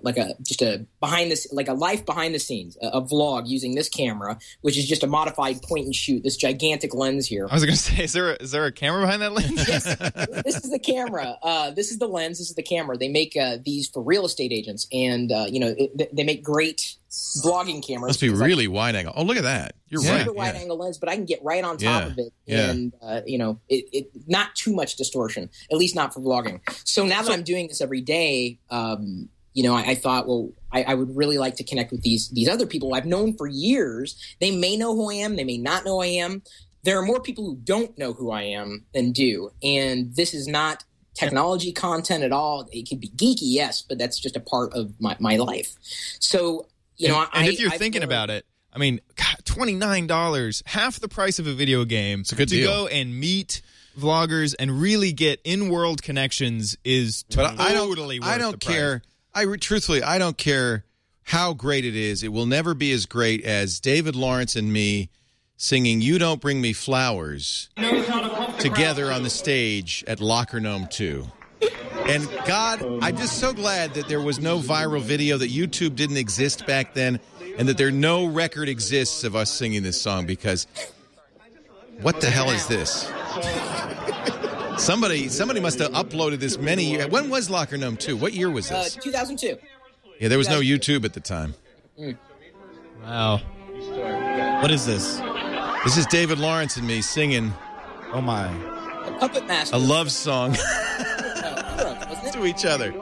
E: life behind the scenes, a vlog using this camera, which is just a modified point and shoot, this gigantic lens here.
D: I was going to say, is there a camera behind that lens?
E: Yes, this is the camera. This is the lens. This is the camera. They make these for real estate agents, and they make great vlogging cameras.
C: Must be really wide angle. Oh, look at that! You're right.
E: Super wide angle lens, but I can get right on top of it, and it not too much distortion, at least not for vlogging. So now that I'm doing this every day, I thought, well, I would really like to connect with these other people I've known for years. They may know who I am, they may not know who I am. There are more people who don't know who I am than do, and this is not technology content at all. It can be geeky, yes, but that's just a part of my life. So.
D: If you're thinking about it, I mean, $29, half the price of a video game.
C: It's a good
D: deal.
C: To
D: go and meet vloggers and really get in-world connections is totally worth
C: I don't care. Truthfully, I don't care how great it is. It will never be as great as David Lawrence and me singing "You Don't Bring Me Flowers" together on the stage at Locker Gnome 2. And God, I'm just so glad that there was no viral video, that YouTube didn't exist back then, and that no record exists of us singing this song, because what the hell is this? Somebody must have uploaded this many years. When was Locker Gnome 2? What year was this?
E: 2002.
C: Yeah, there was no YouTube at the time.
D: Wow.
F: What is this?
C: This is David Lawrence and me singing.
F: Oh, my.
E: A Puppet Master.
C: A love song. To each other.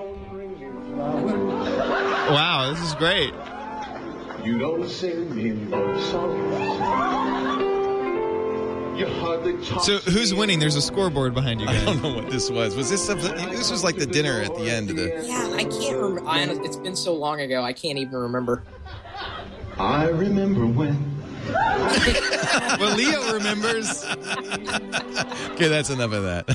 D: Wow, this is great.
O: You don't sing me love songs. You hardly talk.
D: So who's winning? There's a scoreboard behind you guys.
C: I don't know what this was. Was this something? This was like the dinner at the end of the.
E: Yeah, I can't remember. It's been so long ago. I can't even remember.
O: I remember when.
D: Well, Leo remembers.
C: Okay, that's enough of that.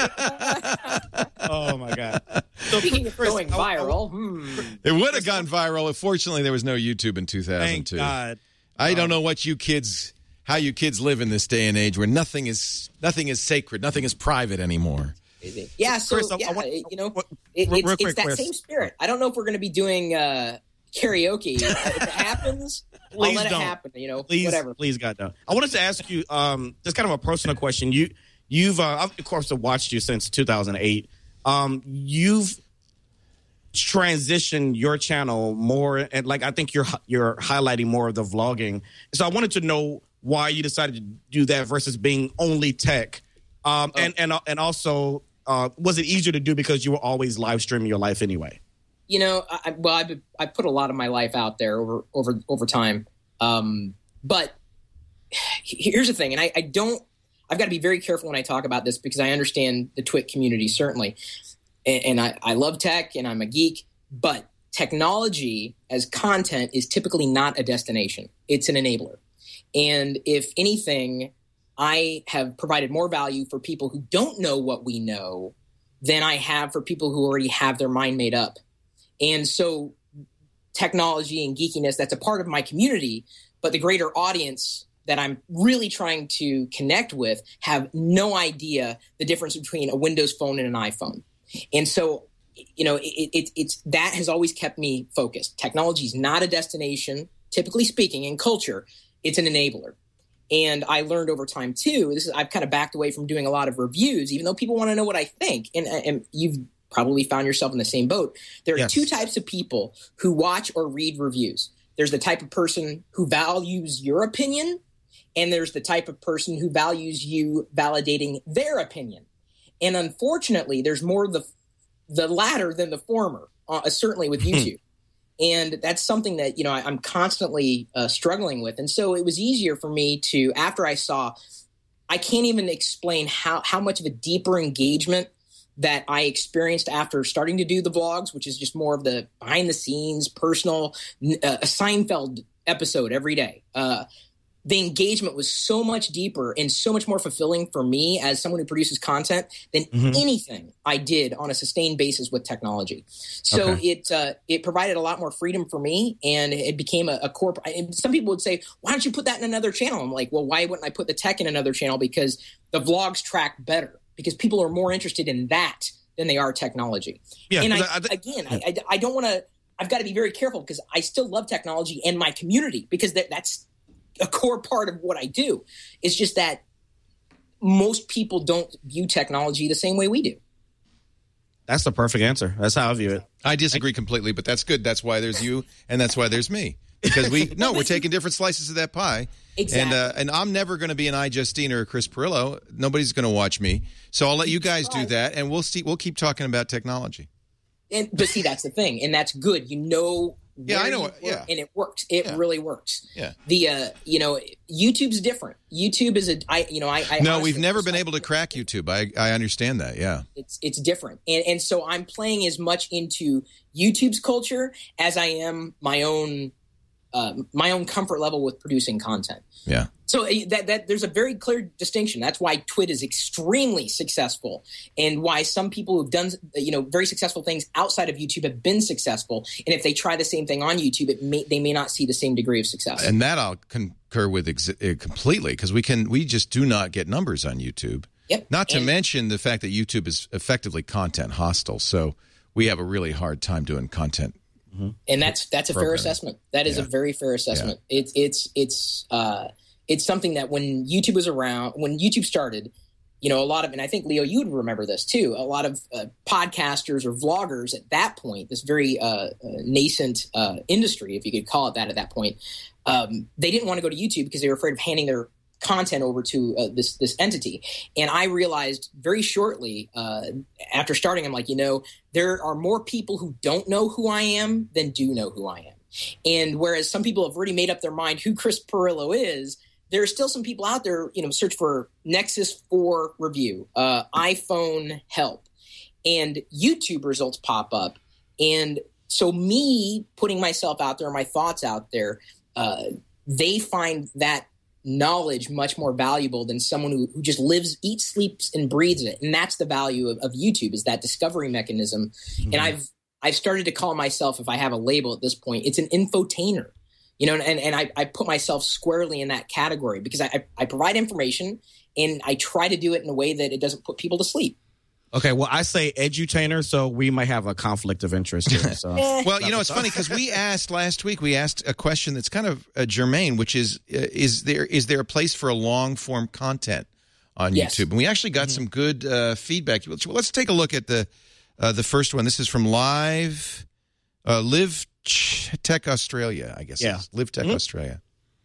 F: Oh, my God.
E: So speaking of going viral,
C: it would have gone viral. Fortunately, there was no YouTube in 2002.
F: Thank God.
C: I don't know what how you kids live in this day and age where nothing is sacred, nothing is private anymore.
E: Yeah, so
F: Chris,
E: it's that same spirit. I don't know if we're going to be doing karaoke. If it happens,
F: please
E: I'll let
F: don't.
E: it happen.
F: Please,
E: whatever.
F: Please, God, no. I wanted to ask you just kind of a personal question. You've of course, I've watched you since 2008. transition your channel more, and like I think you're highlighting more of the vlogging. So I wanted to know why you decided to do that versus being only tech, and also was it easier to do because you were always live streaming your life anyway?
E: You know, I put a lot of my life out there over time, but here's the thing, and I've got to be very careful when I talk about this because I understand the Twit community certainly. And I love tech and I'm a geek, but technology as content is typically not a destination. It's an enabler. And if anything, I have provided more value for people who don't know what we know than I have for people who already have their mind made up. And so technology and geekiness, that's a part of my community, but the greater audience that I'm really trying to connect with have no idea the difference between a Windows phone and an iPhone. And so, you know, it's that has always kept me focused. Technology is not a destination, typically speaking, in culture. It's an enabler. And I learned over time, too, I've kind of backed away from doing a lot of reviews, even though people want to know what I think. And you've probably found yourself in the same boat. There are two types of people who watch or read reviews. There's the type of person who values your opinion, and there's the type of person who values you validating their opinion. And unfortunately, there's more of the latter than the former, certainly with YouTube. And that's something that, you know, I'm constantly struggling with. And so it was easier for me to, after I can't even explain how much of a deeper engagement that I experienced after starting to do the vlogs, which is just more of the behind the scenes, personal, a Seinfeld episode every day. The engagement was so much deeper and so much more fulfilling for me as someone who produces content than anything I did on a sustained basis with technology. So it provided a lot more freedom for me, and it became a core. And some people would say, why don't you put that in another channel? I'm like, well, why wouldn't I put the tech in another channel? Because the vlogs track better, because people are more interested in that than they are technology. Yeah, and I don't want to – I've got to be very careful because I still love technology and my community, because that's – a core part of what I do. It's just that most people don't view technology the same way we do.
F: That's the perfect answer. That's how I view it.
C: I disagree completely, but that's good. That's why there's you, and that's why there's me. Because we're taking different slices of that pie.
E: Exactly.
C: And I'm never going to be an iJustine or a Chris Pirillo. Nobody's going to watch me. So I'll let you guys do that, and we'll keep talking about technology.
E: But see, that's the thing, and that's good. You know.
C: Yeah, I know. Yeah,
E: and it works. It really works.
C: Yeah.
E: The YouTube's different. YouTube is
C: No, we've never been able to crack YouTube. I understand that. Yeah.
E: It's different, and so I'm playing as much into YouTube's culture as I am my own comfort level with producing content.
C: Yeah.
E: So that there's a very clear distinction. That's why Twit is extremely successful, and why some people who've done very successful things outside of YouTube have been successful. And if they try the same thing on YouTube, they may not see the same degree of success.
C: And that I'll concur with completely, because we just do not get numbers on YouTube.
E: Yep.
C: Not to mention the fact that YouTube is effectively content hostile, so we have a really hard time doing content.
E: Mm-hmm. And that's a fair assessment. That is a very fair assessment. Yeah. It's something that when YouTube was around, when YouTube started, a lot of, and I think, Leo, you would remember this too, a lot of podcasters or vloggers at that point, this very nascent industry, if you could call it that at that point, they didn't want to go to YouTube because they were afraid of handing their content over to this entity. And I realized very shortly after starting, I'm like, there are more people who don't know who I am than do know who I am. And whereas some people have already made up their mind who Chris Pirillo is, there are still some people out there, search for Nexus 4 review, iPhone help, and YouTube results pop up. And so me putting myself out there, my thoughts out there, they find that knowledge much more valuable than someone who just lives, eats, sleeps, and breathes it. And that's the value of YouTube, is that discovery mechanism. Mm-hmm. And I've started to call myself, if I have a label at this point, it's an infotainer. And I put myself squarely in that category because I provide information and I try to do it in a way that it doesn't put people to sleep.
F: Okay, well, I say edutainer, so we might have a conflict of interest here. So.
C: Well, it's funny because last week we asked a question that's kind of germane, which is there a place for a long-form content on YouTube? And we actually got some good feedback. Let's take a look at the The first one, this is from Live Tech Australia, I guess.
F: Yeah.
C: Live Tech Australia.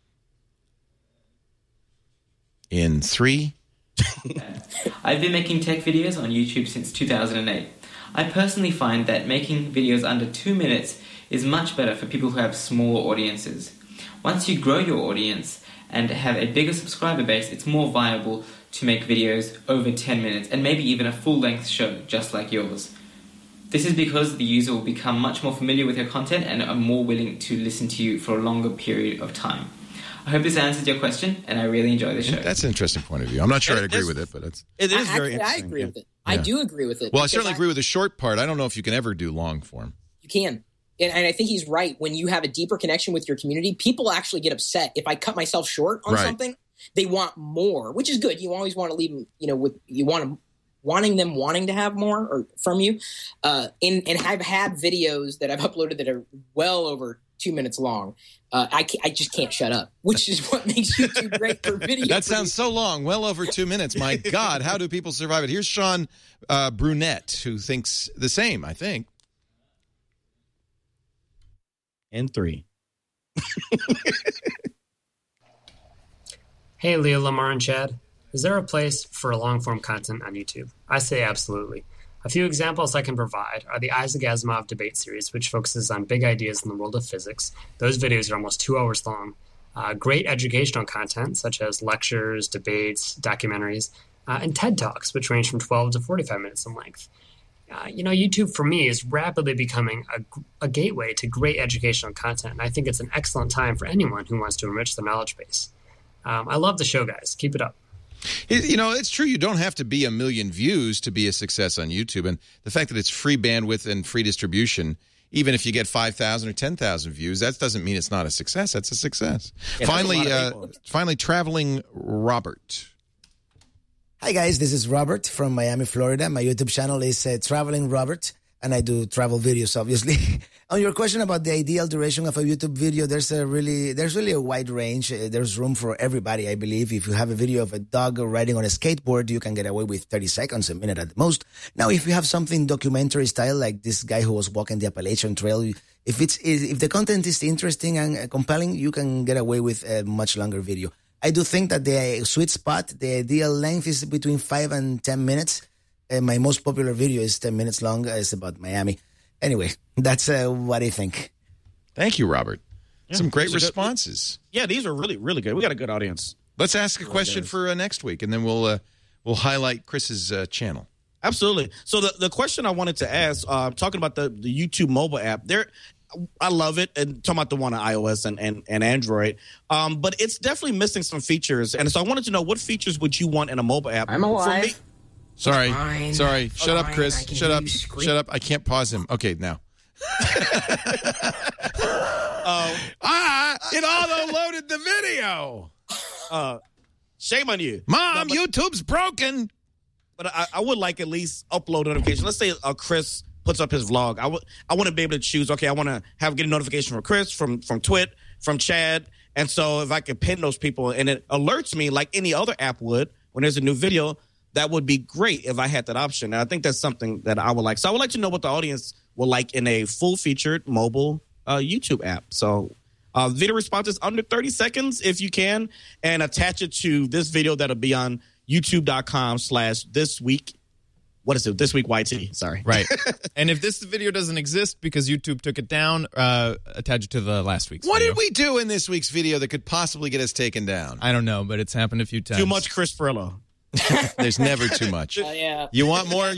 C: In 3.
P: I've been making tech videos on YouTube since 2008. I personally find that making videos under 2 minutes is much better for people who have smaller audiences. Once you grow your audience and have a bigger subscriber base, it's more viable to make videos over 10 minutes and maybe even a full-length show just like yours. This is because the user will become much more familiar with your content and are more willing to listen to you for a longer period of time. I hope this answers your question, and I really enjoy the show.
C: That's an interesting point of view. I'm not sure I'd agree with it, but
F: it is very interesting.
E: I agree with it. I do agree with it.
C: Well, I certainly agree with the short part. I don't know if you can ever do long form.
E: You can. And I think he's right. When you have a deeper connection with your community, people actually get upset. If I cut myself short on something, they want more, which is good. You always want to leave them, wanting to have more or from you. And I've had videos that I've uploaded that are well over 2 minutes long. I just can't shut up, which is what makes YouTube great for video.
C: That sounds so long. Well over 2 minutes. My God, how do people survive it? Here's Sean Brunette, who thinks the same, I think.
F: And 3.
Q: Hey, Leo, Lamar, and Chad. Is there a place for long-form content on YouTube? I say absolutely. A few examples I can provide are the Isaac Asimov debate series, which focuses on big ideas in the world of physics. Those videos are almost 2 hours long. Great educational content, such as lectures, debates, documentaries, and TED Talks, which range from 12 to 45 minutes in length. YouTube for me is rapidly becoming a gateway to great educational content, and I think it's an excellent time for anyone who wants to enrich their knowledge base. I love the show, guys. Keep it up.
C: It's true. You don't have to be 1 million views to be a success on YouTube, and the fact that it's free bandwidth and free distribution, even if you get 5,000 or 10,000 views, that doesn't mean it's not a success. That's a success. Yeah, finally, Traveling Robert.
R: Hi, guys. This is Robert from Miami, Florida. My YouTube channel is Traveling Robert, and I do travel videos, obviously. On your question about the ideal duration of a YouTube video, there's really a wide range. There's room for everybody, I believe. If you have a video of a dog riding on a skateboard, you can get away with 30 seconds, a minute at the most. Now, if you have something documentary style, like this guy who was walking the Appalachian Trail, if the content is interesting and compelling, you can get away with a much longer video. I do think that the sweet spot, the ideal length is between 5 and 10 minutes. My most popular video is 10 minutes long. It's about Miami. Anyway, that's what I think.
C: Thank you, Robert. Yeah, some great responses.
F: These are really, really good. We got a good audience.
C: Let's ask a question for next week, and then we'll highlight Chris's channel.
F: Absolutely. So the question I wanted to ask, talking about the YouTube mobile app, I love it, and talking about the one on iOS and Android, but it's definitely missing some features. And so I wanted to know, what features would you want in a mobile app?
E: I'm alive.
F: For me,
C: Sorry. Shut up, Chris. Shut up. I can't pause him. Okay, now. It auto-loaded the video.
F: Shame on you.
C: Mom, YouTube's broken.
F: But I would like at least upload notifications. Let's say Chris puts up his vlog. I want to be able to choose, okay, I want to get a notification from Chris, from Twit, from Chad. And so if I could pin those people and it alerts me like any other app would when there's a new video, that would be great if I had that option. And I think that's something that I would like. So I would like to know what the audience will like in a full-featured mobile YouTube app. So video responses under 30 seconds if you can, and attach it to this video that'll be on youtube.com/thisweek. What is it? This Week YT. Sorry.
D: Right. And if this video doesn't exist because YouTube took it down, attach it to the last week's
C: What
D: video.
C: did we do in this week's video that could possibly get us taken down?
D: I don't know, but it's happened a few times.
F: Too much Chris Perillo.
C: There's never too much.
E: Yeah.
C: You want more?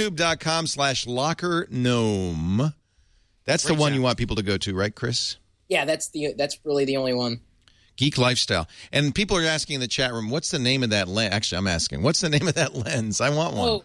C: YouTube.com/LockerGnome. That's the one you want people to go to, right, Chris?
E: Yeah, that's really the only one.
C: Geek Lifestyle. And people are asking in the chat room, what's the name of that lens? Actually, I'm asking, what's the name of that lens? I want one.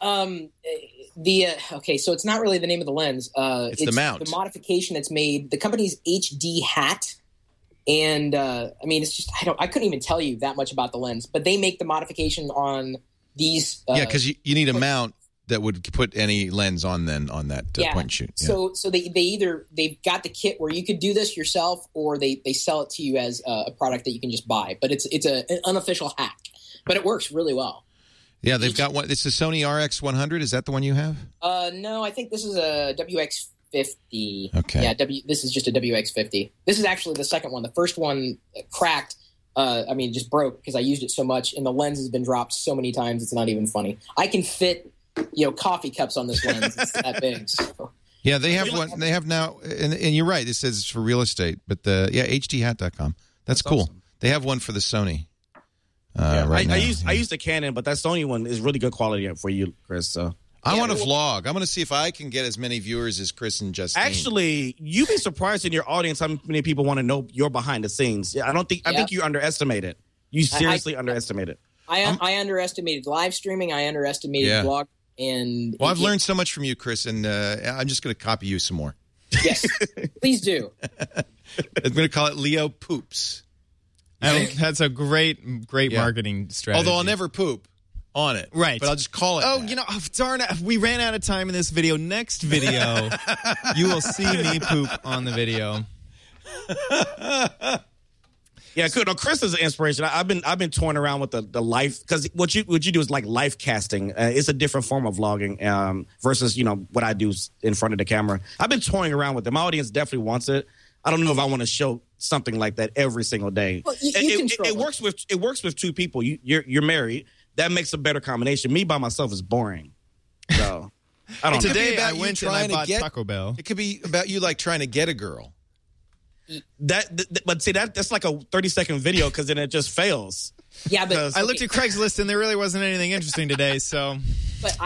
E: Okay, so it's not really the name of the lens.
C: It's the mount.
E: The modification that's made. The company's HD Hat. And it's just I couldn't even tell you that much about the lens, but they make the modification on these.
C: Because you need a mount that would put any lens on that point and shoot.
E: Yeah. So they've got the kit where you could do this yourself, or they sell it to you as a product that you can just buy. But it's an unofficial hack, but it works really well.
C: Yeah, they've got one. It's the Sony RX100. Is that the one you have?
E: No, I think this is a WX50.
C: Okay.
E: Yeah, this is just a WX50. This is actually the second one. The first one cracked. Just broke because I used it so much, and the lens has been dropped so many times it's not even funny. I can fit, coffee cups on this lens. It's that big. So.
C: Yeah, they have one. They have now, and you're right. It says it's for real estate, but hdhat.com. That's cool. Awesome. They have one for the Sony. Right now.
F: I use the Canon, but that Sony one is really good quality for you, Chris. So.
C: I want to vlog. I'm going to see if I can get as many viewers as Chris and Justine.
F: Actually, you'd be surprised in your audience how many people want to know your behind the scenes. I think you underestimate it. You seriously underestimate it.
E: I underestimated live streaming. I underestimated vlog. And
C: I've learned so much from you, Chris, and I'm just going to copy you some more.
E: Yes, please do.
C: I'm going to call it Leo Poops.
D: That's a great marketing strategy.
C: Although I'll never poop on it.
D: Right.
C: But I'll just call it
D: darn it. We ran out of time in this video. Next video, you will see me poop on the video.
F: Yeah, good. No, Chris is an inspiration. I've been toying around with the life, because what you do is like life casting. It's a different form of vlogging versus what I do in front of the camera. I've been toying around with it. My audience definitely wants it. I don't know if I want to show something like that every single day.
E: Well,
F: it works with two people. You're married. That makes a better combination. Me by myself is boring. So I don't know.
D: Today I went and I bought Taco Bell.
C: It could be about you like trying to get a girl.
F: But see that's like a 30-second video, because then it just fails.
E: Yeah, but
D: I looked at Craigslist and there really wasn't anything interesting today. So,
E: but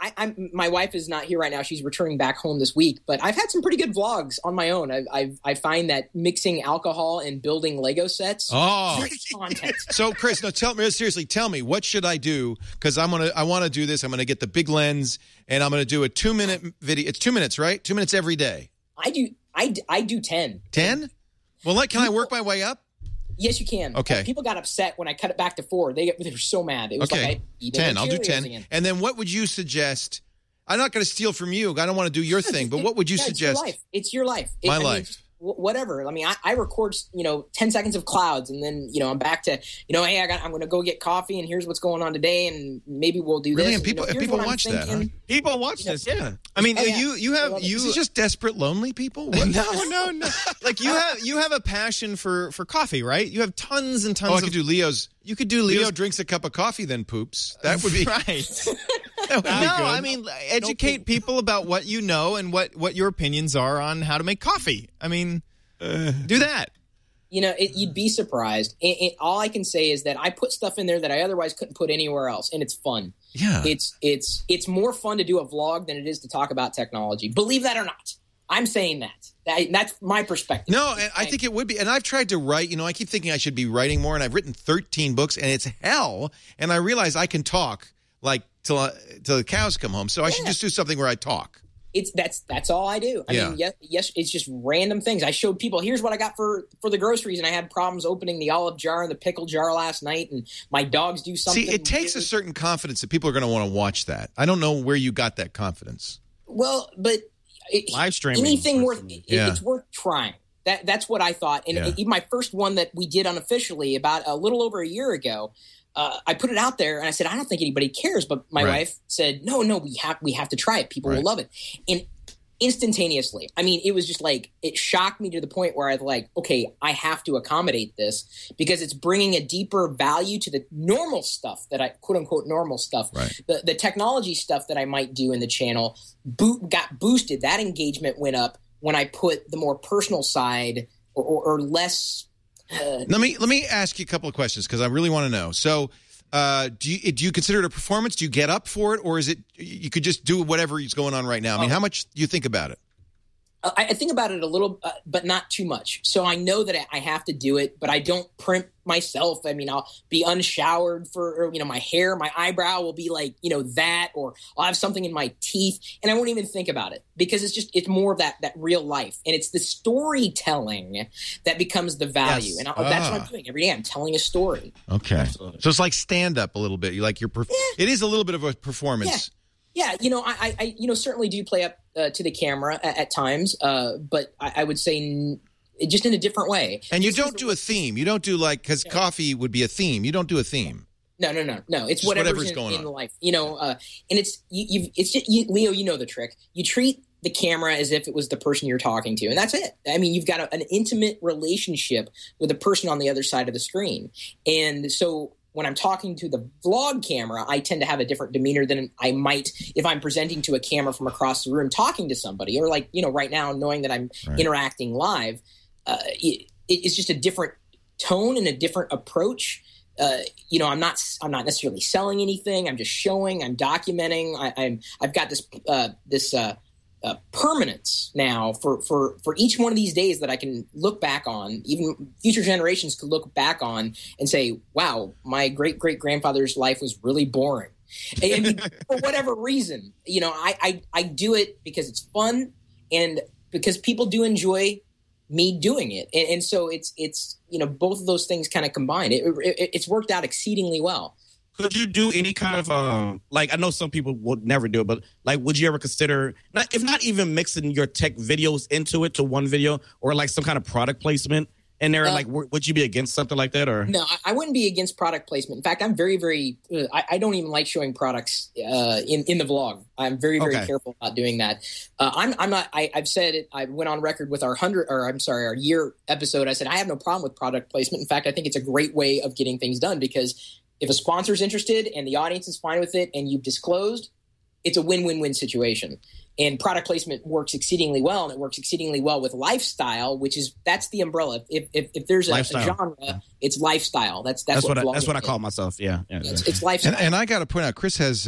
E: my wife is not here right now. She's returning back home this week. But I've had some pretty good vlogs on my own. I find that mixing alcohol and building Lego sets. Great content.
C: So, Chris, no, tell me what should I do? Because I want to do this. I'm gonna get the big lens, and I'm gonna do a 2-minute video. It's 2 minutes, right? 2 minutes every day.
E: I do 10.
C: 10? Well, can I work my way up?
E: Yes, you can.
C: Okay.
E: People got upset when I cut it back to 4. They were so mad. It was like
C: 10. I'll do 10.
E: Again.
C: And then what would you suggest? I'm not going to steal from you. I don't want to do your thing. But what would you suggest?
E: It's your life.
C: My life.
E: Whatever. I mean, I record 10 seconds of clouds, and then I'm back to hey, I'm going to go get coffee, and here's what's going on today, and maybe we'll do this.
C: Really? And people watch that. Huh?
F: People watch this. Yeah.
D: I mean, you have
C: Is it just desperate, lonely people?
D: No. Like you have a passion for coffee, right? You have tons and tons.
C: I could do Leo's.
D: You could do Leo's.
C: Leo drinks a cup of coffee, then poops. That would be
D: right.
C: That would be good.
D: I mean, educate people about what you know and what your opinions are on how to make coffee. I mean, do that.
E: You'd be surprised. All I can say is that I put stuff in there that I otherwise couldn't put anywhere else, and it's fun.
C: Yeah,
E: it's more fun to do a vlog than it is to talk about technology. Believe that or not, I'm saying that. That's my perspective.
C: No, and I think it would be. And I've tried to write. I keep thinking I should be writing more, and I've written 13 books, and it's hell. And I realize I can talk like till the cows come home. So I should just do something where I talk.
E: That's all I do. I mean, yes, it's just random things. I showed people, here's what I got for the groceries, and I had problems opening the olive jar and the pickle jar last night, and my dogs do something.
C: See, it takes a certain confidence that people are going to want to watch that. I don't know where you got that confidence.
E: Well, but
F: live streaming,
E: anything it's worth trying. That's what I thought. And even my first one that we did unofficially about a little over a year ago, I put it out there and I said, I don't think anybody cares. But my wife said, no, we have to try it. People will love it. And instantaneously, I mean, it was just like, it shocked me to the point where I was like, okay, I have to accommodate this because it's bringing a deeper value to the normal stuff that I, quote unquote, normal stuff.
C: Right.
E: The technology stuff that I might do in the channel got boosted. That engagement went up when I put the more personal side or less.
C: Let me ask you a couple of questions because I really want to know. So, do you consider it a performance? Do you get up for it, or is it you could just do whatever is going on right now? I mean, how much do you think about it?
E: I think about it a little, but not too much. So I know that I have to do it, but I don't primp myself. I mean, I'll be unshowered for, my hair, my eyebrow will be like, that, or I'll have something in my teeth, and I won't even think about it because it's more of that real life, and it's the storytelling that becomes the value, and that's what I'm doing every day. I'm telling a story.
C: Okay, absolutely. So it's like stand up a little bit. You like it is a little bit of a performance.
E: Yeah, I certainly do play up to the camera at times, but I would say just in a different way.
C: And you don't do a theme. You don't do because coffee would be a theme. You don't do a theme.
E: No. It's
C: Just
E: whatever's
C: going
E: in
C: on.
E: life, and it's Leo. You know the trick. You treat the camera as if it was the person you're talking to, and that's it. I mean, you've got an intimate relationship with the person on the other side of the screen, and so when I'm talking to the vlog camera, I tend to have a different demeanor than I might if I'm presenting to a camera from across the room, talking to somebody, or right now, knowing that I'm interacting live. It's just a different tone and a different approach. I'm not necessarily selling anything. I'm just showing. I'm documenting. I've got this permanence now for each one of these days that I can look back on. Even future generations could look back on and say, "Wow, my great grandfather's life was really boring." And for whatever reason, I do it because it's fun and because people do enjoy me doing it, and so it's both of those things kind of combined. It's worked out exceedingly well.
F: Could you do any kind of I know some people would never do it, but would you ever consider if not even mixing your tech videos into it to one video, or some kind of product placement in there? Would you be against something like that? Or
E: no, I wouldn't be against product placement. In fact, I'm very, very. I don't even like showing products in the vlog. I'm very, very careful about doing that. I'm not. I've said it. I went on record with our year episode. I said I have no problem with product placement. In fact, I think it's a great way of getting things done, because if a sponsor's interested and the audience is fine with it and you've disclosed, it's a win-win-win situation. And product placement works exceedingly well, and it works exceedingly well with lifestyle, that's the umbrella. If there's a genre, it's lifestyle. That's what
F: I call myself. Yeah.
E: It's lifestyle.
C: And I got to point out, Chris has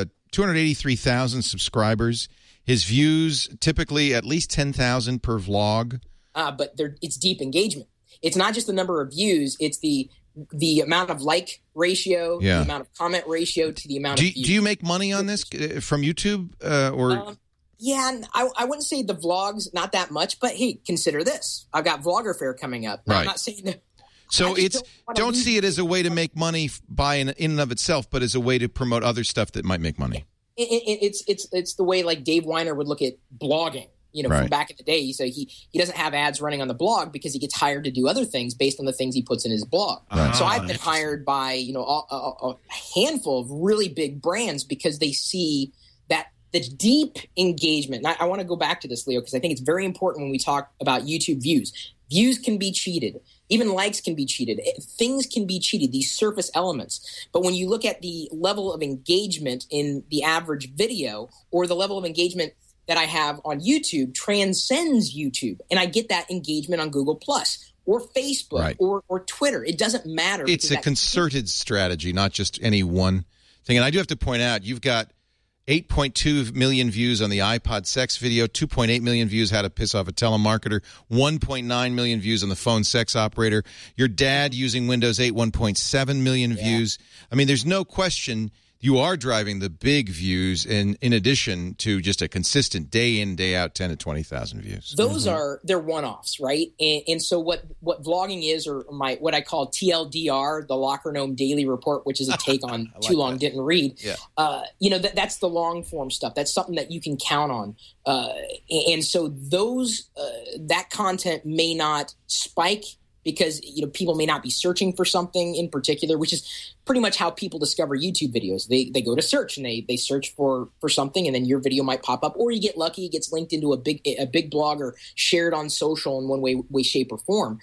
C: 283,000 subscribers. His views typically at least 10,000 per vlog.
E: But it's deep engagement. It's not just the number of views; it's the amount of like ratio, the amount of comment ratio to the amount of views.
C: Do you make money on this from YouTube or?
E: Yeah, I wouldn't say the vlogs, not that much, but hey, consider this. I've got Vlogger Fair coming up.
C: Right.
E: I'm not saying that.
C: So don't see it as a way to make money in and of itself, but as a way to promote other stuff that might make money.
E: It's the way Dave Weiner would look at blogging. From back in the day, so he doesn't have ads running on the blog because he gets hired to do other things based on the things he puts in his blog. So I've been hired by a handful of really big brands because they see that the deep engagement. And I want to go back to this, Leo, because I think it's very important when we talk about YouTube views. Views can be cheated. Even likes can be cheated. Things can be cheated, these surface elements. But when you look at the level of engagement in the average video, or the level of engagement that I have on YouTube transcends YouTube, and I get that engagement on Google Plus or Facebook or Twitter. It doesn't matter.
C: It's a concerted strategy, not just any one thing. And I do have to point out, you've got 8.2 million views on the iPod sex video, 2.8 million views how to piss off a telemarketer, 1.9 million views on the phone sex operator. Your dad using Windows 8, 1.7 million views. I mean, there's no question you are driving the big views in addition to just a consistent day in, day out 10 to 20,000 views.
E: Those they're one-offs, right? And so what vlogging is, or what I call TLDR, the Locker Gnome Daily Report, which is a take on Too Long Didn't Read. Yeah. That's the long form stuff. That's something that you can count on. And so that content may not spike because people may not be searching for something in particular, which is pretty much how people discover YouTube videos. They go to search and they search for something, and then your video might pop up, or you get lucky, it gets linked into a big blog or shared on social in one way, shape, or form.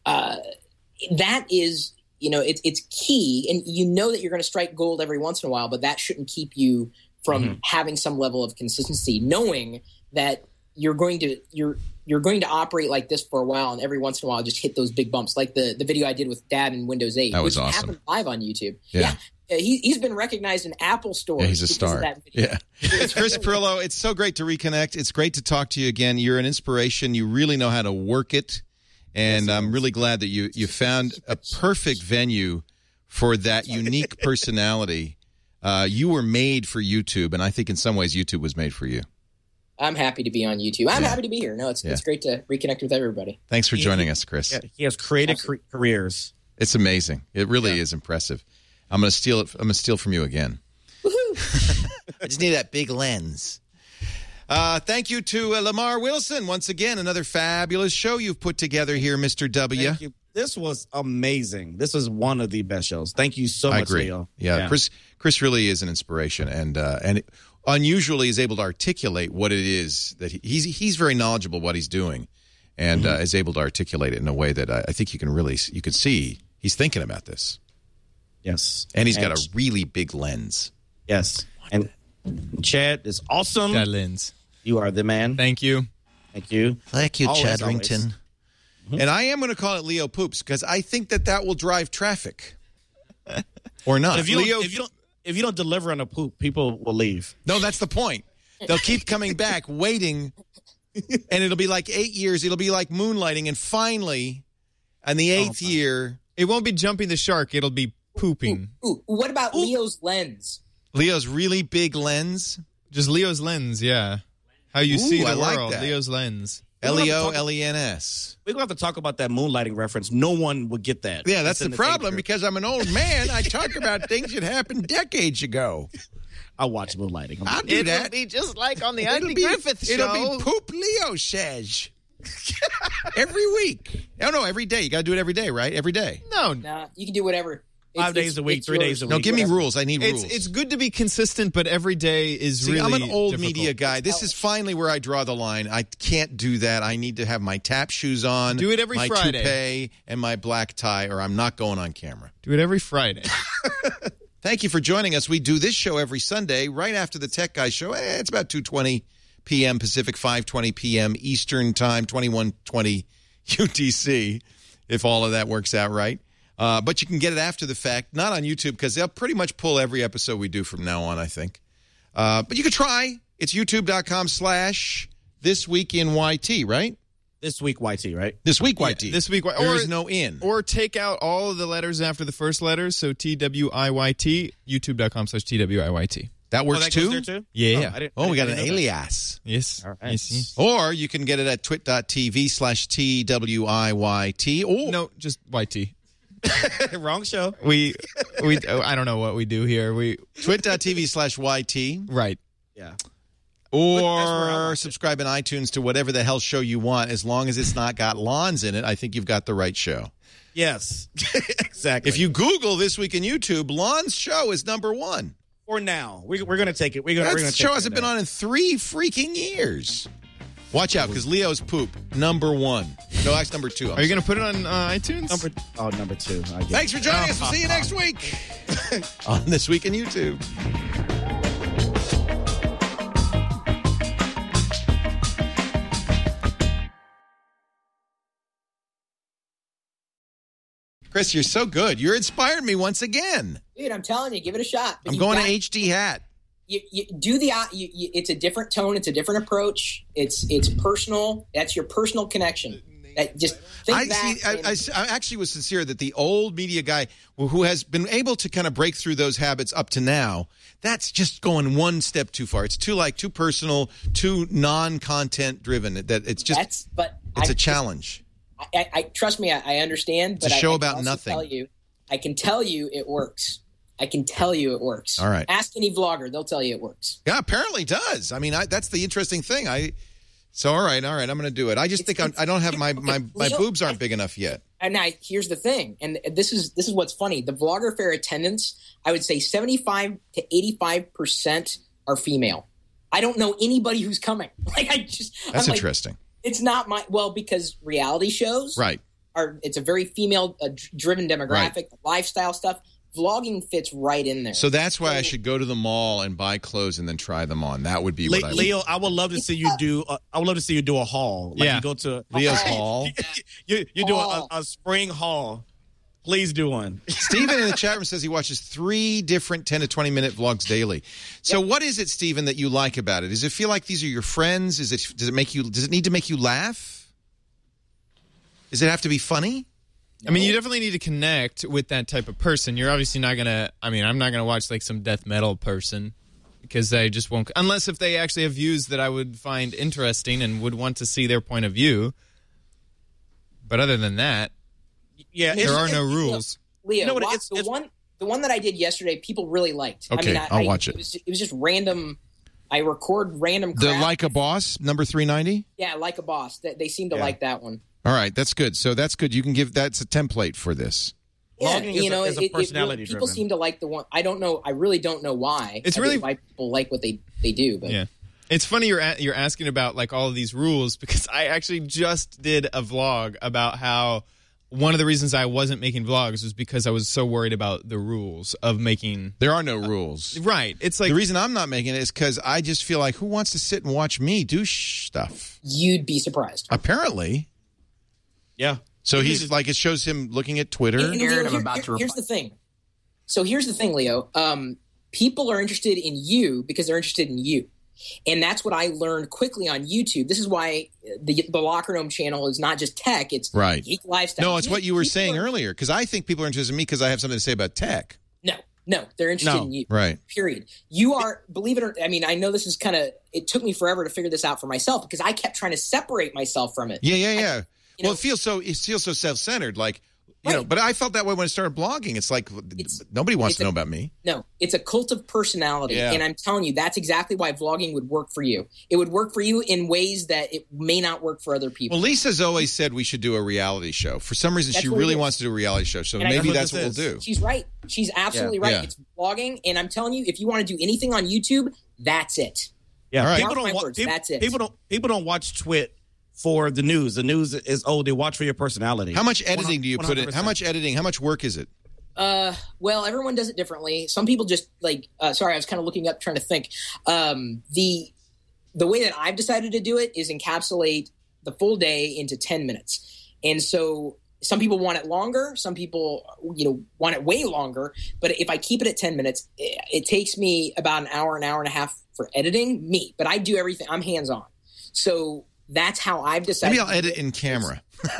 E: That is, it's key, and that you're going to strike gold every once in a while, but that shouldn't keep you from having some level of consistency, knowing that you're going to operate like this for a while, and every once in a while just hit those big bumps, like the video I did with Dad in Windows 8.
C: That was awesome.
E: Happened live on YouTube. Yeah. He's been recognized in Apple stores.
C: Yeah, he's a star. Yeah. It's Chris Pirillo. It's so great to reconnect. It's great to talk to you again. You're an inspiration. You really know how to work it, and I'm really glad that you found a perfect venue for that unique personality. You were made for YouTube, and I think in some ways YouTube was made for you.
E: I'm happy to be on YouTube. I'm happy to be here. No, it's great to reconnect with everybody.
C: Thanks for joining us, Chris.
F: Yeah, he has created careers.
C: It's amazing. It really is impressive. I'm going to steal it. I'm going to steal from you again. Woohoo! I just need that big lens. Thank you to Lamar Wilson. Once again, another fabulous show you've put together here, Mr. W.
F: This was amazing. This is one of the best shows. Thank you so much,
C: I agree.
F: Leo.
C: Yeah, Chris really is an inspiration, and unusually is able to articulate what it is that he's very knowledgeable what he's doing, and is able to articulate it in a way that I think you can see he's thinking about this.
F: Yes,
C: and he's got a really big lens.
F: Yes, and Chad is awesome.
D: That lens.
F: You are the man.
D: Thank you.
C: Thank you,
F: Always,
C: Chadrington.
F: always.
C: And I am going to call it Leo Poops because I think that will drive traffic. Or not.
F: If you don't deliver on a poop, people will leave.
C: No, that's the point. They'll keep coming back, waiting, and it'll be like 8 years. It'll be like moonlighting, and finally, on the 8th year...
D: It won't be jumping the shark. It'll be pooping.
E: Ooh, what about Leo's lens?
C: Leo's really big lens?
D: Just Leo's lens, yeah. How you see the
C: I like
D: world.
C: that.
D: Leo's lens.
C: Leo-Lens.
F: We're going to have to talk about that moonlighting reference. No one would get that.
C: Yeah, that's
F: It's in
C: the
F: age
C: problem
F: group.
C: because I'm an old man. I talk about things that happened decades ago.
F: I'll watch moonlighting.
C: I'll do that.
D: It'll be just like on the
C: It'll
D: Andy
C: be-
D: Griffith show.
C: It'll be Poop Leo says. Every week. Oh, no, every day. You got to do it every day, right? Every day.
D: No.
E: Nah, you can do whatever.
F: 5 days a week, 3 days a week.
C: No, give me rules. I need rules.
D: It's good to be consistent, but every day is
C: See,
D: really
C: I'm an old
D: difficult.
C: media guy. This is finally where I draw the line. I can't do that. I need to have my tap shoes on.
D: Do it every
C: my
D: Friday.
C: toupee and my black tie, or I'm not going on camera.
D: Do it every Friday.
C: Thank you for joining us. We do this show every Sunday right after the Tech Guy show. It's about 2:20 p.m. Pacific, 5:20 p.m. Eastern Time, 21:20 UTC, if all of that works out right. But you can get it after the fact, not on YouTube, because they'll pretty much pull every episode we do from now on, I think. But you can try. It's youtube.com/thisweekinyt, right?
F: This week YT, right?
C: This week YT.
D: Yeah, this week,
C: there is no in.
D: Or take out all of the letters after the first letters, so TWIYT, youtube.com/TWIYT.
C: That works
F: that goes
C: too?
F: there too?
D: Yeah.
C: We got an
F: know that.
C: alias.
D: Yes.
F: All right.
D: Yes.
C: Or you can get it at twit.tv/TWIYT. Or
D: No, just YT.
F: Wrong show.
D: We I don't know what we do here.
C: twit.tv/YT.
D: Right.
F: Yeah.
C: Or subscribe in iTunes to whatever the hell show you want, as long as it's not got lawns in it. I think you've got the right show.
F: Yes. Exactly.
C: If you Google This Week in YouTube, Lon's show is number one.
F: For now, we're going to take it. We're going to
C: That
F: take
C: show
F: it
C: hasn't
F: now.
C: been on in 3 freaking years. Watch out, because Leo's poop, number one. No, that's number two.
D: Are you going to put it on iTunes?
F: Number 2. I guess.
C: Thanks for joining us. We'll see you next week on This Week in YouTube. Chris, you're so good. You're inspired me once again.
E: Dude, I'm telling you, give it a shot. But
C: I'm
E: you
C: going
E: got-
C: to HD Hat.
E: You do the it's a different tone, it's a different approach, it's personal. That's your personal connection. Just think back.
C: I actually was sincere that the old media guy who has been able to kind of break through those habits up to now, that's just going one step too far. It's too personal, too non-content driven. That it's just it's a challenge.
E: I trust me, I understand.
C: It's a
E: but
C: show
E: I
C: about
E: also
C: nothing.
E: I can tell you it works. I can tell you it works.
C: All right.
E: Ask any vlogger; they'll tell you it works.
C: Yeah, apparently it does. I mean, that's the interesting thing. All right. I'm going to do it. I just think I don't have my boobs aren't big enough yet.
E: And now here's the thing, and this is what's funny. The Vlogger Fair attendance, I would say 75 to 85% are female. I don't know anybody who's coming.
C: That's interesting.
E: It's not because reality shows,
C: right?
E: It's a very female driven demographic.
C: Right.
E: Lifestyle stuff. Vlogging fits right in there.
C: So that's why I should go to the mall and buy clothes and then try them on. That would be what
F: Leo, I would love to see you do. I would love to see you do a haul. Like you go to
C: Leo's haul.
F: you do a spring haul. Please do one.
C: Steven in the chat room says he watches 3 different 10 to 20 minute vlogs daily. So what is it, Steven, that you like about it? Does it feel like these are your friends? Does it need to make you laugh? Does it have to be funny?
D: I mean, you definitely need to connect with that type of person. You're obviously not going to, I'm not going to watch like some death metal person because I just won't, unless if they actually have views that I would find interesting and would want to see their point of view. But other than that, there are no rules.
E: Leo, the one that I did yesterday, people really liked.
C: Okay, I'll watch it.
E: It was just random. I record random crap.
C: The Like a Boss, number 390?
E: Yeah, Like a Boss. They seem to like that one.
C: All right, that's good. So that's good. You can that's a template for this.
E: Yeah,
F: Logging is a personality
E: people
F: driven.
E: seem to like the one. I don't know. I really don't know why.
D: It's
E: really why people like what they do. But
D: yeah. It's funny you're asking about like all of these rules because I actually just did a vlog about how one of the reasons I wasn't making vlogs was because I was so worried about the rules of making.
C: There are no rules.
D: Right. It's like
C: the reason I'm not making it is because I just feel like who wants to sit and watch me do stuff?
E: You'd be surprised.
C: Apparently.
F: Yeah.
C: So he's like, it shows him looking at Twitter.
E: And here's the thing. So here's the thing, Leo. People are interested in you because they're interested in you. And that's what I learned quickly on YouTube. This is why the Locker Room channel is not just tech. It's geek lifestyle.
C: No, it's what you were saying earlier. Because I think people are interested in me because I have something to say about tech.
E: No, they're interested in you.
C: Right.
E: Period. You are, believe it or I mean, I know this is kind of, it took me forever to figure this out for myself because I kept trying to separate myself from it.
C: Yeah. It feels so self-centered. Like, you know, but I felt that way when I started blogging. It's like nobody wants to know about me.
E: No, it's a cult of personality.
C: Yeah.
E: And I'm telling you, that's exactly why vlogging would work for you. It would work for you in ways that it may not work for other people.
C: Well, Lisa's always said we should do a reality show. For some reason, she really wants to do a reality show. So maybe that's what we'll do.
E: She's right. She's absolutely right.
C: Yeah.
E: It's vlogging. And I'm telling you, if you want to do anything on YouTube, that's it.
F: Yeah.
C: Right.
E: That's it.
F: People don't watch Twit for the news. The news is they watch for your personality.
C: How much editing do you put in?
F: 100%.
C: How much editing? How much work is it?
E: Well, everyone does it differently. Some people just like. Sorry, I was kind of looking up, trying to think. The way that I've decided to do it is encapsulate the full day into 10 minutes, and so some people want it longer. Some people, want it way longer. But if I keep it at 10 minutes, it takes me about an hour and a half for editing. But I do everything. I'm hands on, so. That's how I've decided.
C: Maybe I'll edit in camera.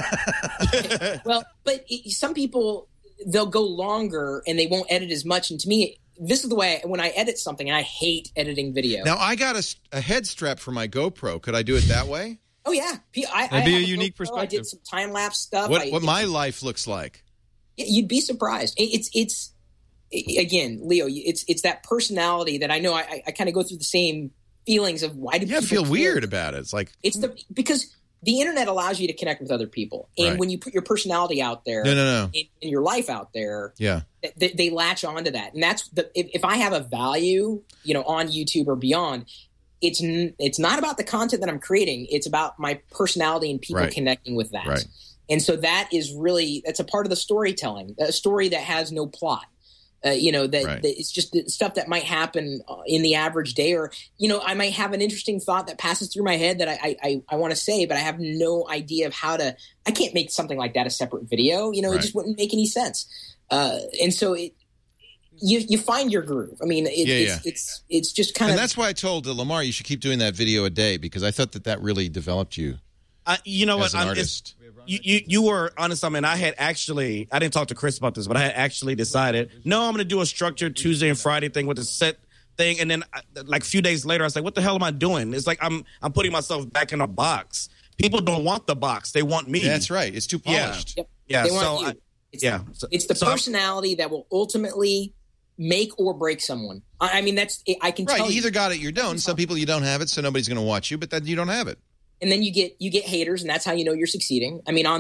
E: Well, but some people, they'll go longer and they won't edit as much. And to me, this is the way when I edit something, and I hate editing video.
C: Now, I got a head strap for my GoPro. Could I do it that way?
E: Oh, yeah.
D: That'd be a unique perspective.
E: I did some time-lapse stuff.
C: What my life looks like.
E: You'd be surprised. It's again, Leo, it's that personality that I know I kind of go through the same feelings of why do people
C: feel weird about it. It's like
E: because the internet allows you to connect with other people, and when you put your personality out there,
C: no.
E: And your life out there, they latch onto that, and that's if I have a value, on YouTube or beyond, it's not about the content that I'm creating; it's about my personality and people connecting with that,
C: right.
E: And so that's a part of the storytelling, a story that has no plot. That it's just the stuff that might happen in the average day, or I might have an interesting thought that passes through my head that I want to say, but I have no idea of how to. I can't make something like that a separate video. It just wouldn't make any sense. And so you find your groove. I mean, it's just kind of.
C: And that's why I told Lamar you should keep doing that video a day because I thought that really developed you.
F: You know
C: as
F: what?
C: an artist.
F: You were honest. I mean, I didn't talk to Chris about this, but I had actually decided, no, I'm going to do a structured Tuesday and Friday thing with a set thing. And then like a few days later, I was like, what the hell am I doing? It's like I'm putting myself back in a box. People don't want the box. They want me.
C: That's right. It's too polished.
E: Yeah. They want you. It's the personality that will ultimately make or break someone. I mean, I can tell
C: you either got it, you don't. Some people you don't have it, so nobody's going to watch you, but then you don't have it.
E: And then you get haters, and that's how you know you're succeeding. I mean,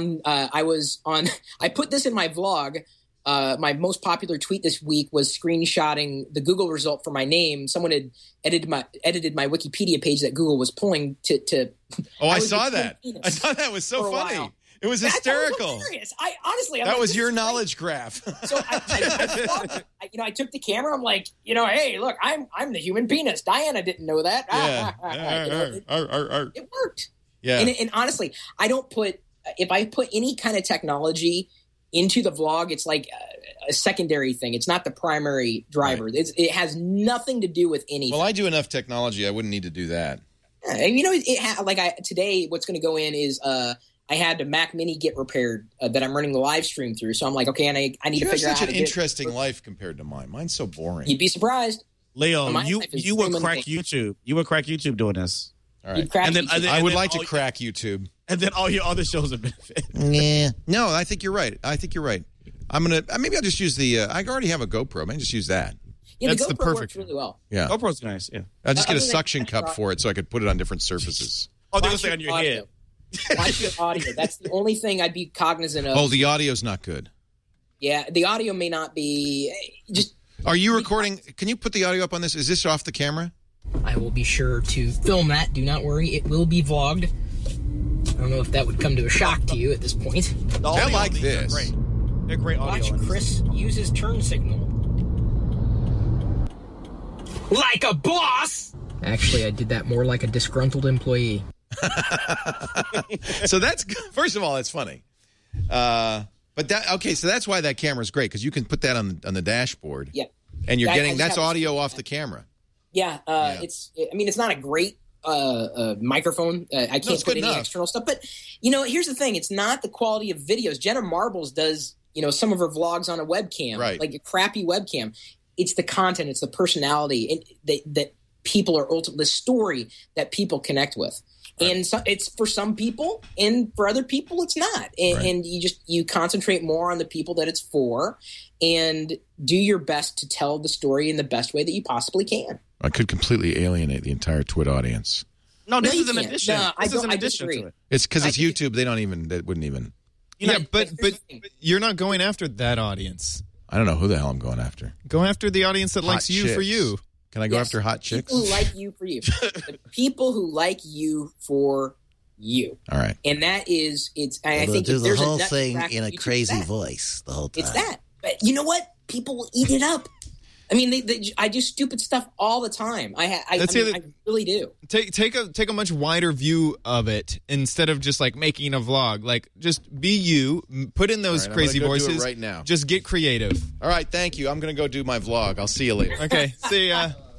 E: I put this in my vlog. My most popular tweet this week was screenshotting the Google result for my name. Someone had edited my Wikipedia page that Google was pulling to.
C: Oh, I saw that. I thought that was so funny. It was hysterical.
E: I honestly,
C: that was your knowledge graph.
E: So I took the camera. I'm like, hey, look, I'm the human penis. Diana didn't know that. It worked.
C: Yeah.
E: And honestly, if I put any kind of technology into the vlog, it's like a secondary thing. It's not the primary driver. Right. It has nothing to do with anything.
C: Well, I do enough technology. I wouldn't need to do that.
E: Yeah, today what's going to go in is I had a Mac Mini get repaired that I'm running the live stream through. So I'm like, okay, and I need to figure out how to
C: such an interesting life compared to mine. Mine's so boring.
E: You'd be surprised.
F: Leo, you would crack YouTube. You would crack YouTube doing this.
C: All right. And then I would like to crack YouTube.
F: And then all your other shows have benefit.
C: Yeah. No, I think you're right. I'm going to maybe I'll just use I already have a GoPro. Maybe just use that.
E: Yeah,
C: that's
E: the GoPro
C: the perfect
E: works really well.
C: Yeah.
F: GoPro's nice. Yeah.
C: I'll just get a suction cup for it so I could put it on different surfaces.
F: Oh, they will say on your head.
E: Watch your audio. That's the only thing I'd be cognizant of.
C: Oh, the audio's not good.
E: Yeah, the audio may not be. Just.
C: Are you recording? Can you put the audio up on this? Is this off the camera?
E: I will be sure to film that. Do not worry. It will be vlogged. I don't know if that would come to a shock to you at this point.
C: I like this.
F: They're great audio.
E: Watch Chris use his turn signal. Like a boss! Actually, I did that more like a disgruntled employee.
C: So that's, first of all, that's funny. But so that's why that camera's great, because you can put that on the dashboard.
E: Yeah.
C: And you're getting, that's audio off the camera.
E: Yeah, it's not a great microphone. I can't put any external stuff. But, here's the thing. It's not the quality of videos. Jenna Marbles does, some of her vlogs on a webcam, like a crappy webcam. It's the content. It's the personality that people are ultimately, the story that people connect with. Right. And so it's for some people, and for other people, it's not. And you concentrate more on the people that it's for, and do your best to tell the story in the best way that you possibly can. I could completely alienate the entire Twit audience.
F: No, this is an addition.
E: No,
F: this is an addition to it.
C: It's because it's YouTube. They wouldn't even.
D: But you're not going after that audience.
C: I don't know who the hell I'm going after.
D: Go after the audience that likes you for you.
C: Can I go after hot chicks?
E: People who like you for you. The people who like you for you.
C: All right.
E: And that is, I think
S: do
E: the
S: whole thing in a crazy voice the whole time.
E: It's that. But you know what? People will eat it up. I mean, I do stupid stuff all the time. I really do.
D: Take a much wider view of it instead of just like making a vlog. Like, just be you. Put in those crazy voices.
C: Do it right now.
D: Just get creative.
C: All right, thank you. I'm going to go do my vlog. I'll see you later.
D: Okay, see ya.